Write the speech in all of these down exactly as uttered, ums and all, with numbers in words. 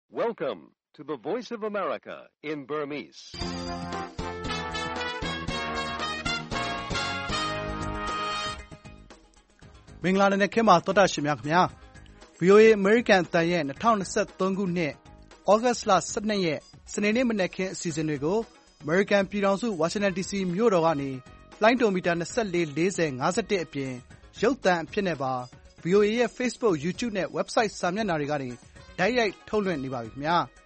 Welcome to the Voice of America in Burmese. ။မင်္ဂလာနံနက်ခင်းပါသောတာရှင်များခင်ဗျာ။ဗွီအိုအေ American အသံရဲ့၂၀၂၃ခုနှစ်ဩဂတ်စ်လ၁၂ရက်စနေနေ့မနက်ခင်းအစီအစဉ်တွေကို American ပြည်ထောင်စု Washington ဒီ စီ မြို့တော်ကနေလှိုင်းတိုမီတာ၂၄ ၄၀ ၅၁အပြင်ရုပ်သံအဖြစ်နဲ့ပါ ဗွီအိုအေရဲ့ Facebook, YouTube နဲ့ Website စာမျက်နှာတွေကနေတိုက်ရိုက်ထုတ်လွှင့်နေပါပြီခင်ဗျာ။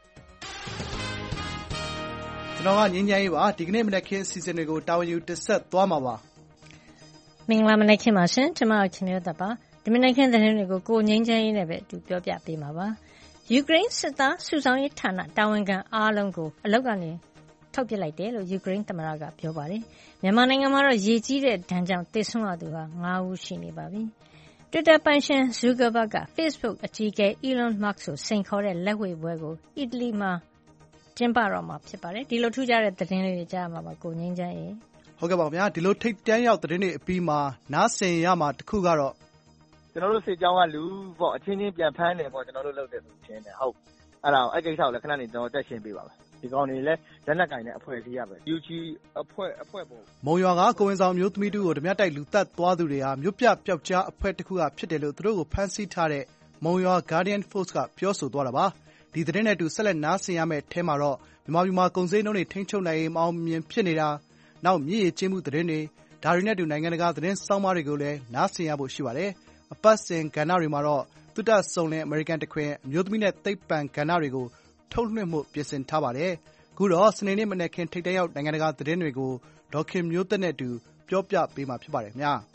ကျွန်တော်ကငြိမ်းချမ်းရေးပါဒီကနေ့မနက်ခင်းအစီအစဉ်တွေကိုတာဝန်ယူတင်ဆက်သွားမှာပါမင်္ဂလာမနက်ခင်းပါရှင်ကျွန်မတို့ခင်ဗျားပါဒီမနက်ခင်းသတင်းတွေကိုကိုငြိမ်းချမ်းရေးနဲ့ပဲအတူပြောပြပေးမှာပါယူကရိန်းစစ်သားစုဆောင်ရေးဌာနတာဝန်ခံအားလုံးကိုအလောက်ကနေထုတ်ပစ်လိုက်တယ်လို့ယူကရိန်းသမ္မတကပြောပါတယ်မြန်မာနိုင်ငံမှာတော့ရေကြီးတဲ့ဒဏ်ကြောင့်သေဆုံးရသူဟာ၅ဦးရှိနေပါပြီ Twitter ပိုင်ရှင် Zuckerberg က Facebook အကြီးအကဲ Elon Musk ကိုစိန်ခေါ်တဲ့လက်ဝှေ့ပွဲကိုအီတလီမှာကျင်းပတော့မှာဖြစ်ပါတယ်ဒီလိုထူးခြားတဲ့သတင်းလေးတွေကြားမှာပါကိုငြိမ်းချမ်းရေးဟုတ်ကဲ့ပါခင်ဗျာဒီလိုထိတ်တန်းရောက်သတင်းတွေအပြီးမှာနားဆင်ရမှာတခုကတော့ကျွန်တော်တို့စစ်ကြောင်းကလူပေါ့အချင်းချင်းပြန်ဖမ်းတယ်ပေါ့ကျွန်တော်တို့လုပ်တဲ့သူချင်းတယ်ဟုတ်အဲ့ဒါအဲ့ကိစ္စကိုလည်းခဏနေကျွန်တော်တက်ရှင်းပေးပါမယ်ဒီကောင်တွေလည်းလက်နက်ကင်တဲ့အဖွဲ့အစည်းရပဲ ယူ ဂျီ အဖွဲ့အဖွဲ့ပေါ့မုံရွာကကိုဝင်ဆောင်မျိုးသမီးတို့ကိုဓမြတိုက်လူသက်သွားသူတွေဟာမြို့ပြပျောက်ကြားအဖွဲ့တစ်ခုကဖြစ်တယ်လို့သူတို့ကိုဖမ်းဆီးထားတဲ့မုံရွာ Guardian Force ကပြောဆိုသွားတာပါဒီသတင်းနဲ့အတူဆက်လက်နားဆင်ရမယ့်အဲမှာတော့မြန်မာပြည်မှာကုန်စည်နှုန်းတွေထိန်းချုပ်နိုင်ရေးမအောင်မြင်ဖြစ်နေတာနောက်မြစ်ရည်ကျင်းမှုသတင်းတွေဒါတွေနဲ့အတူနိုင်ငံတကာသတင်းစောင်းပါးတွေကိုလည်းနားဆင်ရဖို့ရှိပါတယ်အပတ်စဉ်ကဏ္ဍတွေမှာတော့သုတဆုံလင်အမေရိကန်တခွင်အမျိုးသမီးနဲ့သိပ္ပံကဏ္ဍတွေကိုထုတ်လွှင့်မှုပြင်ဆင်ထားပါတယ်အခုတော့စနေနေ့မနက်ခင်းထိပ်တန်းရောက်နိုင်ငံတကာသတင်းတွေကိုဒေါက်ခင်မျိုးသက်နဲ့အတူပြောပြပေးမှာဖြစ်ပါတယ်ခင်ဗျာ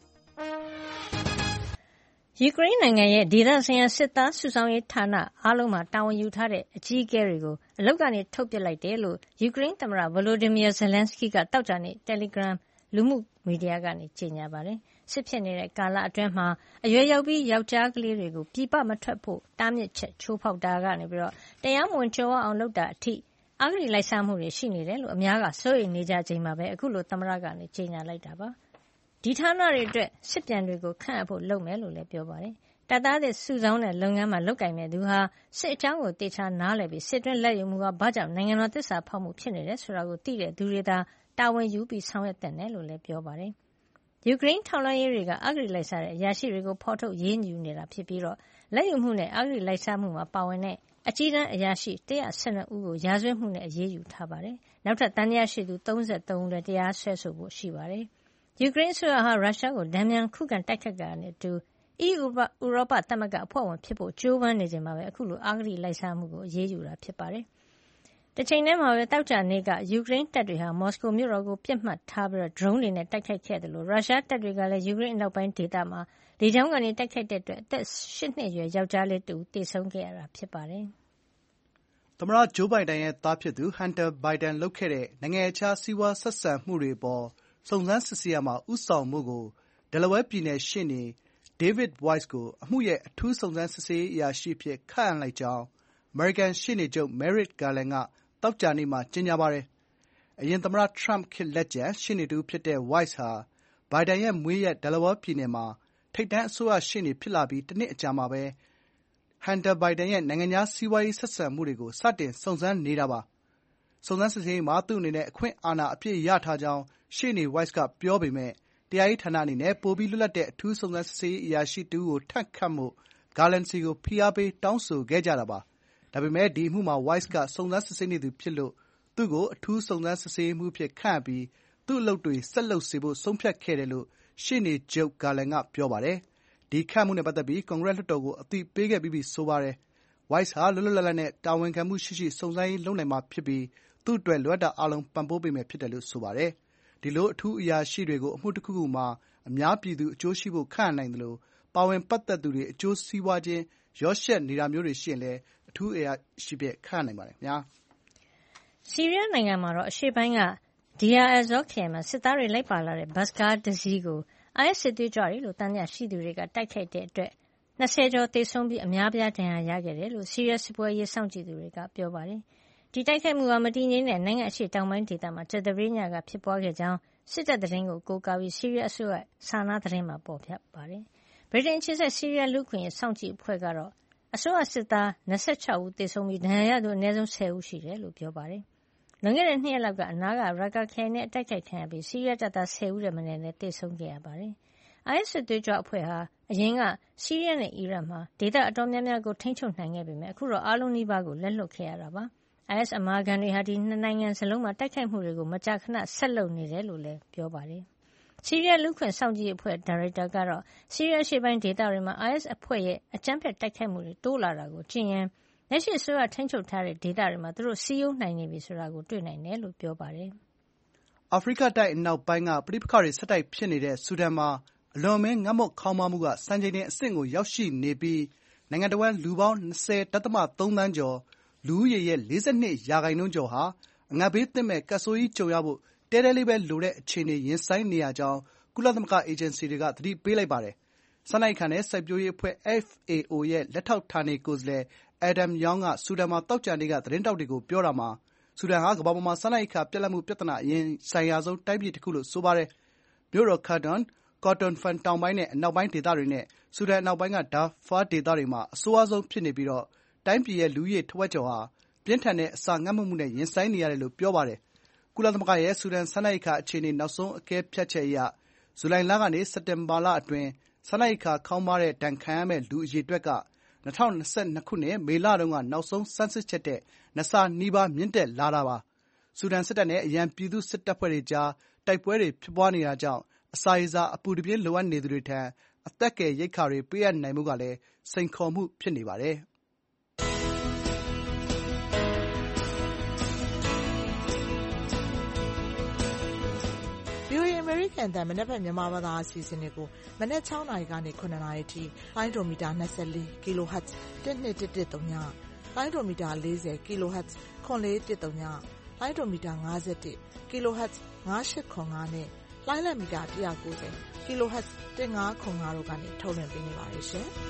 ယူကရိန်းနိုင်ငံရဲ့ဒေသဆိုင်ရာစစ်သားစုဆောင်ရေးဌာနအားလုံးမှာတာဝန်ယူထားတဲ့အကြီးအကဲတွေကိုအလုပ်ကနေထုတ်ပစ်လိုက်တယ်လို့ယူကရိန်းသမ္မတ Volodymyr Zelensky ကတောက်ကြနေ့ Telegram လူမှုမီဒီယာကနေကြေညာပါတယ်စစ်ဖြစ်နေတဲ့ကာလအတွင်းမှာအရွယ်ရောက်ပြီးယောက်ျားကလေးတွေကိုပြည်ပမထွက်ဖို့တားမြစ်ချက်ချိုးဖောက်တာကနေပြီးတော့တရားမဝင်ကြော်အောင်လုပ်တာအထိအဂတိလိုက်စားမှုတွေရှိနေတယ်လို့အများကစိုးရိမ်နေကြချိန်မှာပဲအခုလိုသမ္မတကနေကြေညာလိုက်တာပါဒီဌာနတွေအတွက်စစ်ပြန်တွေကိုခန့်အပ်ဖို့လုပ်မယ်လို့လည်းပြောပါတယ်တပ်သားတွေစုဆောင်းတဲ့လုပ်ငန်းမှာလုပ်ကင်မဲ့သူဟာစစ်အကြောင်းကိုတေချာနားလည်ပြီးစစ်တွင်းလက်ယူမှုကဘာကြောင့်နိုင်ငံတော်သစ္စာဖောက်မှုဖြစ်နေတယ်ဆိုတာကိုသိတဲ့သူတွေသာတာဝန်ယူပြီးဆောင်ရွက်တဲ့တယ်လို့လည်းပြောပါတယ်ယူကရိန်းထောက်လှမ်းရေးတွေကအဂတိလိုက်စားတဲ့အရာရှိတွေကိုဖော်ထုတ်ရေးယူနေတာဖြစ်ပြီးတော့လက်ယူမှုနဲ့အဂတိလိုက်စားမှုမှာပါဝင်တဲ့အကြီးတန်းအရာရှိ၁၁၂ဦးကိုရာဇဝတ်မှုနဲ့အရေးယူထားပါတယ်နောက်ထပ်တန်တရားရှိသူ၃၃ဦးလည်းတရားစွဲဆိုဖို့ရှိပါတယ်ယူကရိန်းအစိုးရဟာရုရှားကိုဒဏ်မြန်ခုခံတိုက်ခတ်တာနဲ့အတူအီးယူဥရောပသမဂ္ဂအဖွဲ့ဝင်ဖြစ်ဖို့ကြိုးပမ်းနေချိန်မှာပဲအခုလိုအဂတိလိုက်စားမှုကိုအရေးယူတာဖြစ်ပါတယ်။တစ်ချိန်တည်းမှာပဲတောက်ကြနေ့ကယူကရိန်းတပ်တွေဟာမော်စကိုမြို့တော်ကိုပြစ်မှတ်ထားပြီးဒရုန်းတွေနဲ့တိုက်ခိုက်ခဲ့တယ်လို့ရုရှားတပ်တွေကလည်းယူကရိန်းအနောက်ပိုင်းဒေသမှာလေကြောင်းကနေတိုက်ခိုက်တဲ့အတွက်အသက်၈နှစ်အရွယ်ယောက်ျားလေးတူသေဆုံးခဲ့ရတာဖြစ်ပါတယ်။သမ္မတဂျိုးဘိုင်ဒန်ရဲ့သားဖြစ်သူဟန်တာဘိုင်ဒန်လုပ်ခဲ့တဲ့နိုင်ငံခြားစီးပွားဆက်ဆံမှုတွေပေါ်စုံစမ်းစစ်ဆေးရမှာဥဆောင်မှုကို Delaware ပြည်နယ်ရှေ့နေ David Weiss ကိုအမှုရဲ့အထူးစုံစမ်းစစ်ဆေးရေးအရာရှိအဖြစ်ခန့်အပ်လိုက်ကြောင်းအမေရိကန်ရှေ့နေချုပ် Merrick Garland ကသောကြာနေ့မှာကြေညာပါတယ်။အရင်သမ္မတ Trump ခေတ်လက်ကျန်ရှေ့နေတဦးဖြစ်တဲ့ Weiss ဟာဘိုင်ဒန်ရဲ့မွေးရပ် Delaware ပြည်နယ်မှာထိပ်တန်းအစိုးရရှေ့နေဖြစ်လာပြီးတနှစ်အကြာမှာပဲဟန်တာဘိုင်ဒန်ရဲ့နိုင်ငံခြားစီးပွားရေးဆက်ဆံမှုတွေကိုစတင်စုံစမ်းနေတာပါ။စုံစမ်းစစ်ဆေးရေးမှာသူ့အနေနဲ့အခွင့်အာဏာအပြည့်ရထားကြောင်းရှေ့နေ Weiss ကပြောပေမဲ့တရားရေးဌာနအနေနဲ့ပိုပြီးလွတ်လပ်တဲ့အထူးစုံစမ်းစစ်ဆေးရေးအရာရှိတဦးကိုထပ်ခန့်ဖို့ Garland ဆီကိုဖိအားပေးတောင်းဆိုခဲ့ကြတာပါ။ဒါပေမဲ့ဒီအမှုမှာ Weiss ကစုံစမ်းစစ်ဆေးနေသူဖြစ်လို့သူ့ကိုအထူးစုံစမ်းစစ်ဆေးရေးမှူးအဖြစ်ခန့်အပ်ပြီးသူ့အလုပ်တွေဆက်လုပ်စေဖို့ဆုံးဖြတ်ခဲ့တယ်လို့ရှေ့နေချုပ် Garland ကပြောပါတယ်။ဒီခန့်မှုနဲ့ပတ်သက်ပြီးကွန်ဂရက်လွှတ်တော်ကိုအသိပေးခဲ့ပြီးပြီဆိုပါတယ်။ Weiss ဟာလွတ်လွတ်လပ်လပ်နဲ့တာဝန်ခံမှုရှိရှိစုံစမ်းရေးလုပ်နိုင်မှာဖြစ်ပြီးသူ့အတွက်လိုအပ်တာအားလုံးပံ့ပိုးပေးမယ်ဖြစ်တယ်လို့ဆိုပါတယ်။ဒီလိုအထူးအရာရှိတွေကိုအမှုတစ်ခုခုမှာအများပြည်သူအကျိုးရှိဖို့ခန့်အပ်နိုင်သလိုပါဝင်ပတ်သက်သူတွေအကျိုးစီးပွားချင်းရောယှက်နေတာမျိုးတွေရှိရင်လည်းအထူးအရာရှိအဖြစ်ခန့်အပ်နိုင်ပါတယ်ခင်ဗျာ။ဆီးရီးယားနိုင်ငံမှာတော့အရှေ့ပိုင်းက Deir ez-Zor ခရိုင်မှာစစ်သားတွေလိုက်ပါလာတဲ့ဘတ်စ်ကားတစ်စီးကိုအိုင်အက်စ်စစ်သွေးကြွတွေလို့သံသယရှိသူတွေကတိုက်ခိုက်တဲ့အတွက်၂၀ကျော်သေဆုံးပြီးအများအပြားဒဏ်ရာရခဲ့တယ်လို့ဆီးရီးယားစစ်ပွဲအရေးစောင့်ကြည့်သူတွေကပြောပါတယ်။ဒီတိုက်ခိုက်မှုဟာမတည်ငြိမ်တဲ့နိုင်ငံအရှေ့တောင်ပိုင်းဒေသမှာကြာသပတေးညကဖြစ်ပွားခဲ့ကြောင်းစစ်တပ်သတင်းကိုကိုးကားပြီးဆီးရီးယားအစိုးရစာနာသတင်းမှာဖော်ပြပါတယ်။ဗြိတိန်အခြေစိုက်ဆီးရီးယားလူ့အခွင့်အရေးစောင့်ကြည့်အဖွဲ့ကတော့အစိုးရစစ်သား၂၆ဦးသေဆုံးပြီးဒဏ်ရာရသူအနည်းဆုံး၁၀ဦးရှိတယ်လို့ပြောပါတယ်။လွန်ခဲ့တဲ့နှစ်ရက်လောက်ကအနားကရာကာခရိုင်နဲ့အတိုက်ခိုက်ခံရပြီးဆီးရီးယားတပ်သား၁၀ဦးထက်မနည်းလည်းသေဆုံးခဲ့ရပါတယ်။အိုင်အက်စ်စစ်သွေးကြွအဖွဲ့ဟာအရင်ကဆီးရီးယားနဲ့အီရတ်မှာဒေသအတော်များများကိုထိန်းချုပ်နိုင်ခဲ့ပေမယ့်အခုတော့အားလုံးနီးပါးကိုလက်လွှတ်ခဲ့ရတာပါ။ အိုင်အက်စ်အမာခံတွေဟာဒီနှစ်နိုင်ငံစလုံးမှာတိုက်ခိုက်မှုတွေကိုမကြာခဏဆက်လုပ်နေတယ်လို့လည်းပြောပါတယ်။ဆီးရီးယားလူ့အခွင့်အရေးစောင့်ကြည့်ရေးအဖွဲ့ဒါရိုက်တာကတော့ဆီးရီးယားအရှေ့ပိုင်းဒေသတွေမှာအိုင်အက်စ်အဖွဲ့ရဲ့အကြမ်းဖက်တိုက်ခိုက်မှုတွေတိုးလာတာကိုကြည့်ရင်လက်ရှိအစိုးရထိန်းချုပ်ထားတဲ့ဒေသတွေမှာသူတို့စည်းရုံးနိုင်နေပြီဆိုတာကိုတွေ့နိုင်တယ်လို့ပြောပါတယ်။အာဖရိကတိုက်အနောက်ပိုင်းကပဋိပက္ခတွေဆက်တိုက်ဖြစ်နေတဲ့ဆူဒန်မှာအလွန်အမင်းငတ်မွတ်ခေါင်းပါးမှုကစံချိန်တင်အဆင့်ကိုရောက်ရှိနေပြီးနိုင်ငံတဝန်းလူပေါင်း၂၀.၃ သန်းကျော်လူဦးရေရဲ့၄၂ရာခိုင်နှုန်းကျော်ဟာအငတ်ဘေးသင့်မဲ့ကပ်ဆိုးကြီးကြုံရဖို့တဲတဲလေးပဲလိုတဲ့အခြေအနေရင်ဆိုင်နေရကြောင်းကုလသမဂ္ဂအေဂျင်စီတွေကသတိပေးလိုက်ပါတယ်။စားနပ်ရိက္ခာနဲ့စိုက်ပျိုးရေးအဖွဲ့ F A O ရဲ့လက်ထောက်ဌာနေကိုယ်စားလှယ် Adam Young ကဆူဒန်မှာသောကြာနေ့ကသတင်းထောက်တွေကိုပြောတာမှာဆူဒန်ဟာကမ္ဘာပေါ်မှာစားနပ်ရိက္ခာပြတ်လပ်မှုပြဿနာအရင်ဆိုင်ရာဆုံးတိုင်းပြည်တခုလို့ဆိုပါတယ်။မြို့တော် Khartoum, Kordofan တောင်ပိုင်းနဲ့အနောက်ပိုင်းဒေသတွေနဲ့ဆူဒန်အနောက်ပိုင်းက Darfur ဒေသတွေမှာအဆိုးဝါးဆုံးဖြစ်နေပြီးတိုင်းပြည်ရဲ့လူဦးရေထက်ဝက်ကျော်ဟာပြင်းထန်တဲ့အစာငတ်မွတ်မှုနဲ့ရင်ဆိုင်နေရတယ်လို့ပြောပါတယ်။ကုလသမဂ္ဂရဲ့ဆူဒန်စားနပ်ရိက္ခာအခြေအနေနောက်ဆုံးအကဲဖြတ်ချက်အရဇူလိုင်လကနေစက်တင်ဘာလအတွင်းစားနပ်ရိက္ခာခေါင်းပါးတဲ့ဒဏ်ခံရမယ့်လူအရေအတွက်က၂၀၂၂ခုနှစ်မေလတုန်းကနောက်ဆုံးဆန်းစစ်ချက်ထက်နှစ်ဆနီးပါးမြင့်တက်လာတာပါ။ဆူဒန်စစ်တပ်နဲ့အရန်ပြည်သူ့စစ်တပ်ဖွဲ့တွေကြားတိုက်ပွဲတွေဖြစ်ပွားနေတာကြောင့်အစာရေစာအပူတပြင်းလိုအပ်နေသူတွေထံအသက်ကယ်ရိက္ခာတွေပေးအပ်နိုင်ဖို့ကလည်းစိန်ခေါ်မှုဖြစ်နေပါတယ်။ VOA အမေရိကန်အသံမနက်ဖြန်မြန်မာဘာသာအစီအစဉ်တွေကိုမနက်၆နာရီကနေ၇နာရီထိလိုင်းဒိုမီတာ၂၄ kHz ၁၂၁၁၃ညလိုင်းဒိုမီတာ၄၀ kHz ၇၄၁၃ညလိုင်းဒိုမီတာ၅၁ kHz ၅၈၇၅နဲ့လိုင်းလံမီတာ၁၉၀ kHz ၁၅၇၅တို့ကနေထုတ်လွှင့်ပေးနေပါတယ်ရှင်။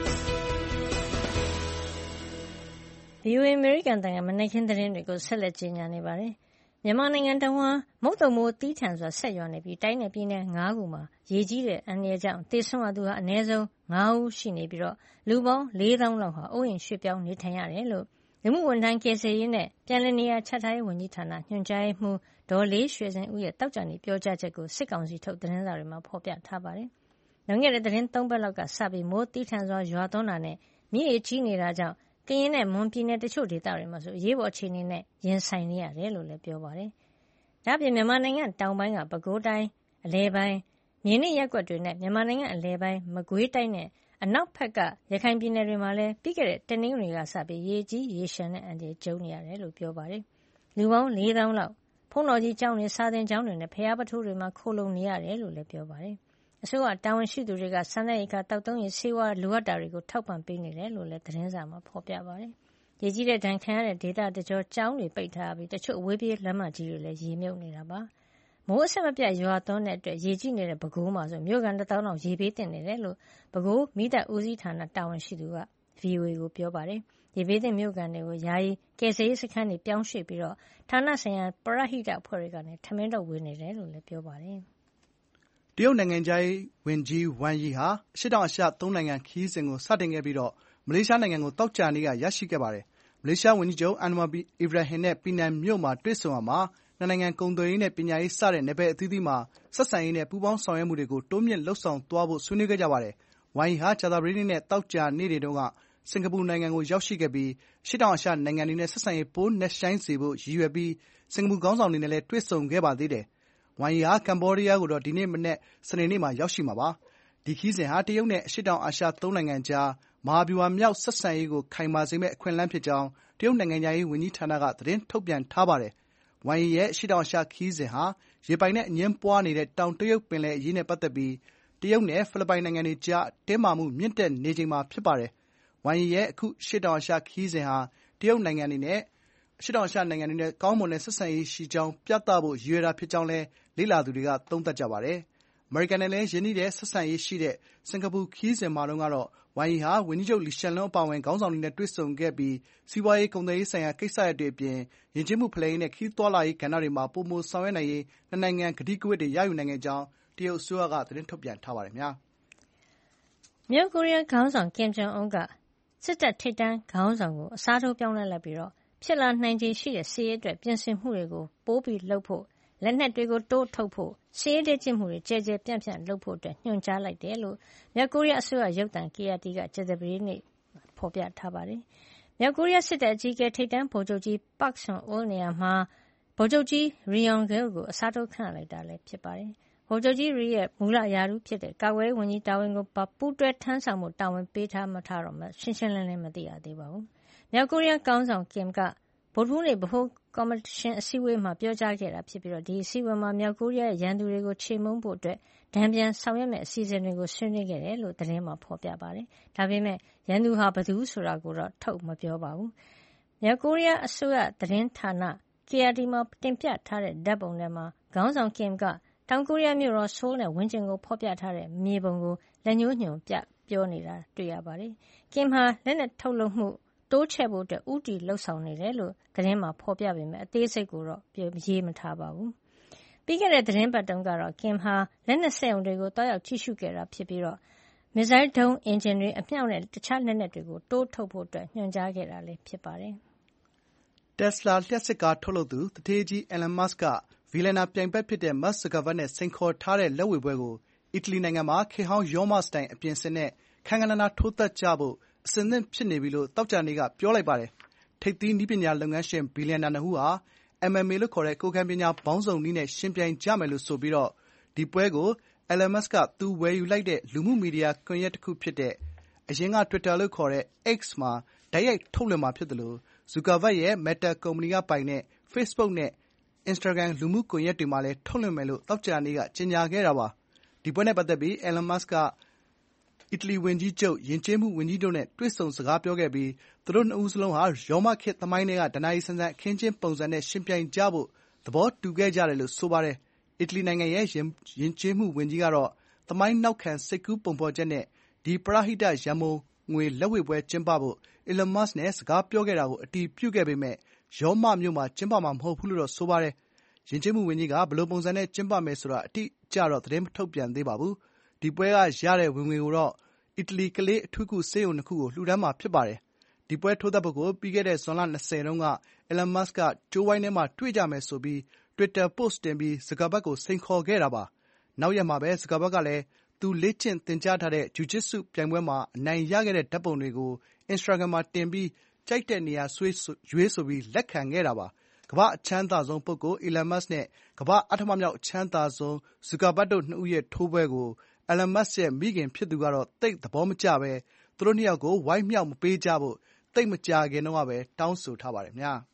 VOA အမေရိကန်အသံကမနက်ခင်းသတင်းတွေကိုဆက်လက်ကြေညာနေပါတယ်။မြန်မာနိုင်ငံတဝန်းမုတ်သုန်မိုးသည်းထန်စွာဆက်ရွာနေပြီးတိုင်းနဲ့ပြည်နယ်၅ခုမှာရေကြီးတဲ့အန္တရာယ်ကြောင့်သေဆုံးရသူဟာအနည်းဆုံး၅ဦးရှိနေပြီးလူပေါင်း၄သောင်းလောက်ဟာအိုးအိမ်ရွှေ့ပြောင်းနေထိုင်ရတယ်လို့လူမှုဝန်ထမ်းကယ်ဆယ်ရေးနဲ့ပြန်လည်နေရာချထားရေးဝန်ကြီးဌာနညွှန်ကြားရေးမှူးဒေါ်လေးရွှေစင်ဦးရဲ့သောကြာနေ့ပြောကြားချက်ကိုစစ်ကောင်စီထုတ်သတင်းစာတွေမှာဖော်ပြထားပါတယ်။လွန်ခဲ့တဲ့သီတင်းသုံးပတ်လောက်ကစပြီးမိုးသည်းထန်စွာရွာသွန်းတာနဲ့မြစ်ရေကြီးနေတာကြောင့်ကရင်နဲ့မွန်ပြည်နယ်တချို့ဒေသတွေမှာဆိုအရေးပေါ်အခြေအနေနဲ့ရင်ဆိုင်နေရတယ်လို့လည်းပြောပါတယ်။ဒါ့အပြင်မြန်မာနိုင်ငံတောင်ပိုင်းကပဲခူးတိုင်းအလယ်ပိုင်းမြေနိမ့်ရပ်ကွက်တွေနဲ့မြန်မာနိုင်ငံအလယ်ပိုင်းမကွေးတိုင်းနဲ့အနောက်ဘက်ကရခိုင်ပြည်နယ်တွေမှာလည်းပြီးခဲ့တဲ့တနင်္ဂနွေကစပြီးရေကြီးရေလျှံတဲ့အန္တရာယ်ကြုံနေရတယ်လို့ပြောပါတယ်။လူပေါင်း၄သောင်းလောက်ဘုန်းတော်ကြီးကျောင်းတွေစာသင်ကျောင်းတွေနဲ့ဘုရားပုထိုးတွေမှာခိုလှုံနေရတယ်လို့လည်းပြောပါတယ်။အစိုးရတာဝန်ရှိသူတွေကစားနပ်ရိက္ခာသောက်သုံးရေဆေးဝါးလိုအပ်တာတွေကိုထောက်ပံ့ပေးနေတယ်လို့လည်းသတင်းစာမှာဖော်ပြပါတယ်။ရေကြီးတဲ့ဒဏ်ခံရတဲ့ဒေသတကြောကျောင်းတွေပိတ်ထားပြီးတချို့အဝေးပြေးလမ်းမကြီးတွေလည်းရေမြုပ်နေတာပါ။မိုးအဆက်မပြတ်ရွာသွန်းတဲ့အတွက်ရေကြီးနေတဲ့ပဲခူးမှာဆိုမြို့ကန်တသောင်းလောက်ရေဘေးသင့်နေတယ်လို့ပဲခူးမီးသတ်ဦးစီးဌာနတာဝန်ရှိသူက VOA ကိုပြောပါတယ်။ရေဘေးသင့်မြို့ကန်တွေကိုယာယီကယ်ဆယ်ရေးစခန်းတွေပြောင်းရွှေ့ပြီးဌာနဆိုင်ရာပရဟိတအဖွဲ့တွေကနေထမင်းထုတ်ဝေနေတယ်လို့လည်းပြောပါတယ်။တရုတ်နိုင်ငံခြားရေးဝန်ကြီးဝမ်ယီဟာအရှေ့တောင်အာရှသုံးနိုင်ငံခရီးစဉ်ကိုစတင်ခဲ့ပြီးမလေးရှားနိုင်ငံကိုသောကြာနေ့ကရောက်ရှိခဲ့ပါတယ်။မလေးရှားဝန်ကြီးချုပ်အန်ဝါအီဘရာဟင်နဲ့ပီနန်မြို့မှာတွေ့ဆုံရာမှာနှစ်နိုင်ငံကုန်သွယ်ရေးနဲ့ပညာရေးစတဲ့နယ်ပယ်အသီးသီးမှာဆက်ဆံရေးနဲ့ပူးပေါင်းဆောင်ရွက်မှုတွေကိုတိုးမြှင့်လုပ်ဆောင်သွားဖို့ဆွေးနွေးခဲ့ကြပါတယ်။ဝမ်ယီဟာကြာသပတေးနေ့နဲ့သောကြာနေ့တွေတုန်းကစင်ကာပူနိုင်ငံကိုရောက်ရှိခဲ့ပြီးအရှေ့တောင်အာရှနိုင်ငံတွေနဲ့ဆက်ဆံရေးပိုနက်ရှိုင်းစေဖို့ရည်ရွယ်ပြီးစင်ကာပူခေါင်းဆောင်တွေနဲ့လည်းတွေ့ဆုံခဲ့ပါသေးတယ်။ဝမ်ယီဟာကမ္ဘောဒီးယားကိုတော့ဒီနေ့မနက်စနေနေ့မှာရောက်ရှိမှာပါ။ဒီခရီးစဉ်ဟာတရုတ်နဲ့အရှေ့တောင်အာရှသုံးနိုင်ငံကြားမဟာဗျူဟာမြောက်ဆက်ဆံရေးကိုခိုင်မာစေမယ့်အခွင့်အလမ်းဖြစ်ကြောင်းတရုတ်နိုင်ငံခြားရေးဝန်ကြီးဌာနကသတင်းထုတ်ပြန်ထားပါတယ်။ဝမ်ယီရဲ့အရှေ့တောင်အာရှခရီးစဉ်ဟာရေပိုင်နက်အငြင်းပွားနေတဲ့တောင်တရုတ်ပင်လယ်အရေးနဲ့ပတ်သက်ပြီးတရုတ်နဲ့ဖိလစ်ပိုင်နိုင်ငံတွေကြားတင်းမာမှုမြင့်တက်နေချိန်မှာဖြစ်ပါတယ်။ဝမ်ယီရဲ့အခုအရှေ့တောင်အာရှခရီးစဉ်ဟာတရုတ်နိုင်ငံအနေနဲ့အရှေ့တောင်အာရှနိုင်ငံတွေနဲ့ကောင်းမွန်တဲ့ဆက်ဆံရေးရှိကြောင်းပြသဖို့ရည်ရွယ်တာဖြစ်ကြောင်းလည်းလေ့လာသူတွေကသုံးသပ်ကြပါတယ်။အမေရိကန်နဲ့လည်းရင်းနှီးတဲ့ဆက်ဆံရေးရှိတဲ့စင်ကာပူခရီးစဉ်မှာတုန်းကတော့ဝမ်ယီဟာဝန်ကြီးချုပ်လီရှန်လွန်းအပါအဝင်ခေါင်းဆောင်တွေနဲ့တွေ့ဆုံခဲ့ပြီးစီးပွားရေးကုန်သွယ်ရေးဆိုင်ရာကိစ္စရပ်တွေအပြင်ယဉ်ကျေးမှုဖလှယ်ရေးနဲ့ခရီးသွားလာရေးကဏ္ဍတွေမှာပိုမိုဆောင်ရွက်နိုင်ရေးနှစ်နိုင်ငံကတိကဝတ်တွေရယူနိုင်ခဲ့ကြောင်းတရုတ်အစိုးရကသတင်းထုတ်ပြန်ထားပါတယ်။မြောက်ကိုရီးယားခေါင်းဆောင်ကင်ဂျုံအွန်းကစစ်တပ်ထိပ်တန်းခေါင်းဆောင်ကိုအစားထိုးပြောင်းလဲလိုက်ပြီးတော့ဖြစ်လာနိုင်ခြေရှိတဲ့စစ်ရေးအတွက်ပြင်ဆင်မှုတွေကိုပိုပြီးလုပ်ဖို့လက်နက်တွေကိုတိုးထုတ်ဖို့စစ်ရေးလေ့ကျင့်မှုတွေကြဲကြဲပြန့်ပြန့်လုပ်ဖို့အတွက်ညွှန်ကြားလိုက်တယ်လို့မြောက်ကိုရီးယားအစိုးရရုပ်သံ K R T ကကြာသပတေးနေ့ဖော်ပြထားပါတယ်။မြောက်ကိုရီးယားစစ်တပ်အကြီးအကဲထိပ်တန်းဗိုလ်ချုပ်ကြီး Park Sun-ul နေရာမှာဗိုလ်ချုပ်ကြီး Ri Yong-gil ကိုအစားထိုးခန့်လိုက်တာလည်းဖြစ်ပါတယ်။ဗိုလ်ချုပ်ကြီး Ri ရဲ့မူလရာထူးဖြစ်တဲ့ကာကွယ်ရေးဝန်ကြီးတာဝန်ကိုပူးတွဲထမ်းဆောင်မှုတာဝန်ပေးထားမထားတော့မှရှင်းရှင်းလင်းလင်းမသိရသေးပါဘူး။မြောက်ကိုရီးယားခေါင်းဆောင် Kim ကဗုဒ္ဓဟူးနေ့ဗဟိုကော်မရှင်အစည်းအဝေးမှာပြောကြားခဲ့တာဖြစ်ပြီးဒီအစည်းအဝေးမှာမြောက်ကိုရီးယားရဲ့ရန်သူတွေကိုချေမှုန်းဖို့အတွက်တံပြန်ဆောင်ရွက်မယ့်အစီအစဉ်တွေကိုဆွေးနွေးခဲ့တယ်လို့သတင်းမှာဖော်ပြပါတယ်။ဒါပေမဲ့ရန်သူဟာဘယ်သူဆိုတာကိုတော့ထုတ်မပြောပါဘူး။မြောက်ကိုရီးယားအစိုးရသတင်းဌာန K R T မှာတင်ပြထားတဲ့ဓာတ်ပုံထဲမှာခေါင်းဆောင် Kim ကတောင်ကိုရီးယားမြို့တော်ဆိုးလ်နဲ့ဝန်းကျင်ကိုဖော်ပြထားတဲ့မြေပုံကိုလက်ညှိုးညွှန်ပြပြောနေတာတွေ့ရပါတယ်။ Kim ဟာလက်နက်ထုတ်လုပ်မှုတိုးချဲ့ဖို့အတွက်ဦးတည်လှုပ်ဆောင်နေတယ်လို့သတင်းမှာဖော်ပြပေမဲ့အသေးစိတ်ကိုတော့ရေးမထားပါဘူး။ပြီးခဲ့တဲ့သတင်းပတ်တုန်းကတော့ Kim ဟာလက်နက်စက်ရုံတွေကိုတွားရောက်ကြည့်ရှုခဲ့တာဖြစ်ပြီးတော့မစ်ဇိုင်းဒုံးအင်ဂျင်တွေအမြောက်နဲ့တခြားလက်နက်တွေကိုတိုးထုတ်ဖို့အတွက်ညွှန်ကြားခဲ့တာလည်းဖြစ်ပါတယ်။ Tesla လျှပ်စစ်ကားထုတ်လုပ်သူသူဌေးကြီး Elon Musk ကဗီလန်နာပြိုင်ဘက်ဖြစ်တဲ့ Mark Zuckerberg နဲ့စိန်ခေါ်ထားတဲ့လက်ဝှေပွဲကိုအီတလီနိုင်ငံမှာခေတ်ဟောင်းရောမစတိုင်အပြင်အဆင်နဲ့ခမ်းခမ်းနားနားထိုးသတ်ကြဖို့အဆင်သင့်ဖြစ်နေပြီလို့သောကြာနေ့ကပြောလိုက်ပါတယ်။ထိပ်သီးနည်းပညာလုပ်ငန်းရှင်ဘီလျံနာနှစ်ဦးဟာ M M A လို့ခေါ်တဲ့ကိုယ်ခံပညာပေါင်းစုံနည်းနဲ့ယှဉ်ပြိုင်ကြမယ်လို့ဆိုပြီးဒီပွဲကို Elon Musk ကသူဝယ်ယူလိုက်တဲ့လူမှုမီဒီယာကွန်ရက်တခုဖြစ်တဲ့အရင်က Twitter လို့ခေါ်တဲ့ X မှာတိုက်ရိုက်ထုတ်လွှင့်မှာဖြစ်သလို Zuckerberg ရဲ့ Meta ကုမ္ပဏီကပိုင်တဲ့ Facebook နဲ့ Instagram လူမှုကွန်ရက်တွေမှာလည်းထုတ်လွှင့်မယ်လို့သောကြာနေ့ကကြေညာခဲ့တာပါ။ဒီပွဲနဲ့ပတ်သက်ပြီး Elon Musk ကအီတလီဝန်ကြီးချုပ်၊ယဉ်ကျေးမှုဝန်ကြီးတို့နဲ့တွေ့ဆုံစကားပြောခဲ့ပြီးသူတို့နှစ်ဦးစလုံးဟာရောမခေတ်သမိုင်းထဲကဒဏ္ဍာရီဆန်ဆန်အခင်းအကျင်းပုံစံနဲ့ယှဉ်ပြိုင်ကြဖို့သဘောတူခဲ့ကြတယ်လို့ဆိုပါတယ်။အီတလီနိုင်ငံရဲ့ယဉ်ကျေးမှုဝန်ကြီးကတော့သမိုင်းနောက်ခံစိတ်ကူးပုံဖော်ချက်နဲ့ဒီပရဟိတရန်ပုံငွေလက်ဝှေ့ပွဲကျင်းပဖို့ Elon Musk နဲ့စကားပြောခဲ့တာကိုအတည်ပြုခဲ့ပေမဲ့ရောမမြို့မှာကျင်းပမှာမဟုတ်ဘူးလို့တော့ဆိုပါတယ်။ယဉ်ကျေးမှုဝန်ကြီးကဘယ်လိုပုံစံနဲ့ကျင်းပမယ်ဆိုတာအတိအကျတော့သတင်းမထုတ်ပြန်သေးပါဘူး။ဒီပွဲကရတဲ့ဝင်ငွေကိုတော့အီတလီကလေးအထူးကုဆေးရုံနှစ်ခုကိုလှူဒါန်းမှာဖြစ်ပါတယ်။ဒီပွဲထိုးသတ်ဖို့ကိုပြီးခဲ့တဲ့ဇွန်လ၂၀တုန်းက Elon Musk ကကြိုးဝိုင်းထဲမှာတွေ့ကြမယ်ဆိုပြီး Twitter post တင်ပြီး Zuckerberg ကိုစိန်ခေါ်ခဲ့တာပါ။နောက်ရက်မှာပဲ Zuckerberg ကလည်းသူလေ့ကျင့်သင်ကြားထားတဲ့ Jiu-Jitsu ပြိုင်ပွဲမှာအနိုင်ရခဲ့တဲ့ဓာတ်ပုံတွေကို Instagram မှာတင်ပြီးကြိုက်တဲ့နေရာရွေးဆိုပြီးလက်ခံခဲ့တာပါ။ကမ္ဘာ့အချမ်းသာဆုံးပုဂ္ဂိုလ် Elon Musk နဲ့ကမ္ဘာ့အဋ္ဌမမြောက်အချမ်းသာဆုံး Zuckerberg တို့နှစ်ဦးရဲ့ထိုးပွဲကိုElon Musk ရဲ့မိခင်ဖြစ်သူကတော့သိပ်သဘောမကျဘဲသူတို့နှစ်ယောက်ကိုဝိုင်းမြှောက်မပေးကြဖို့သိပ်မကြာခင်တုန်းကပဲတောင်းဆိုထားပါတယ်ခင်ဗျာ။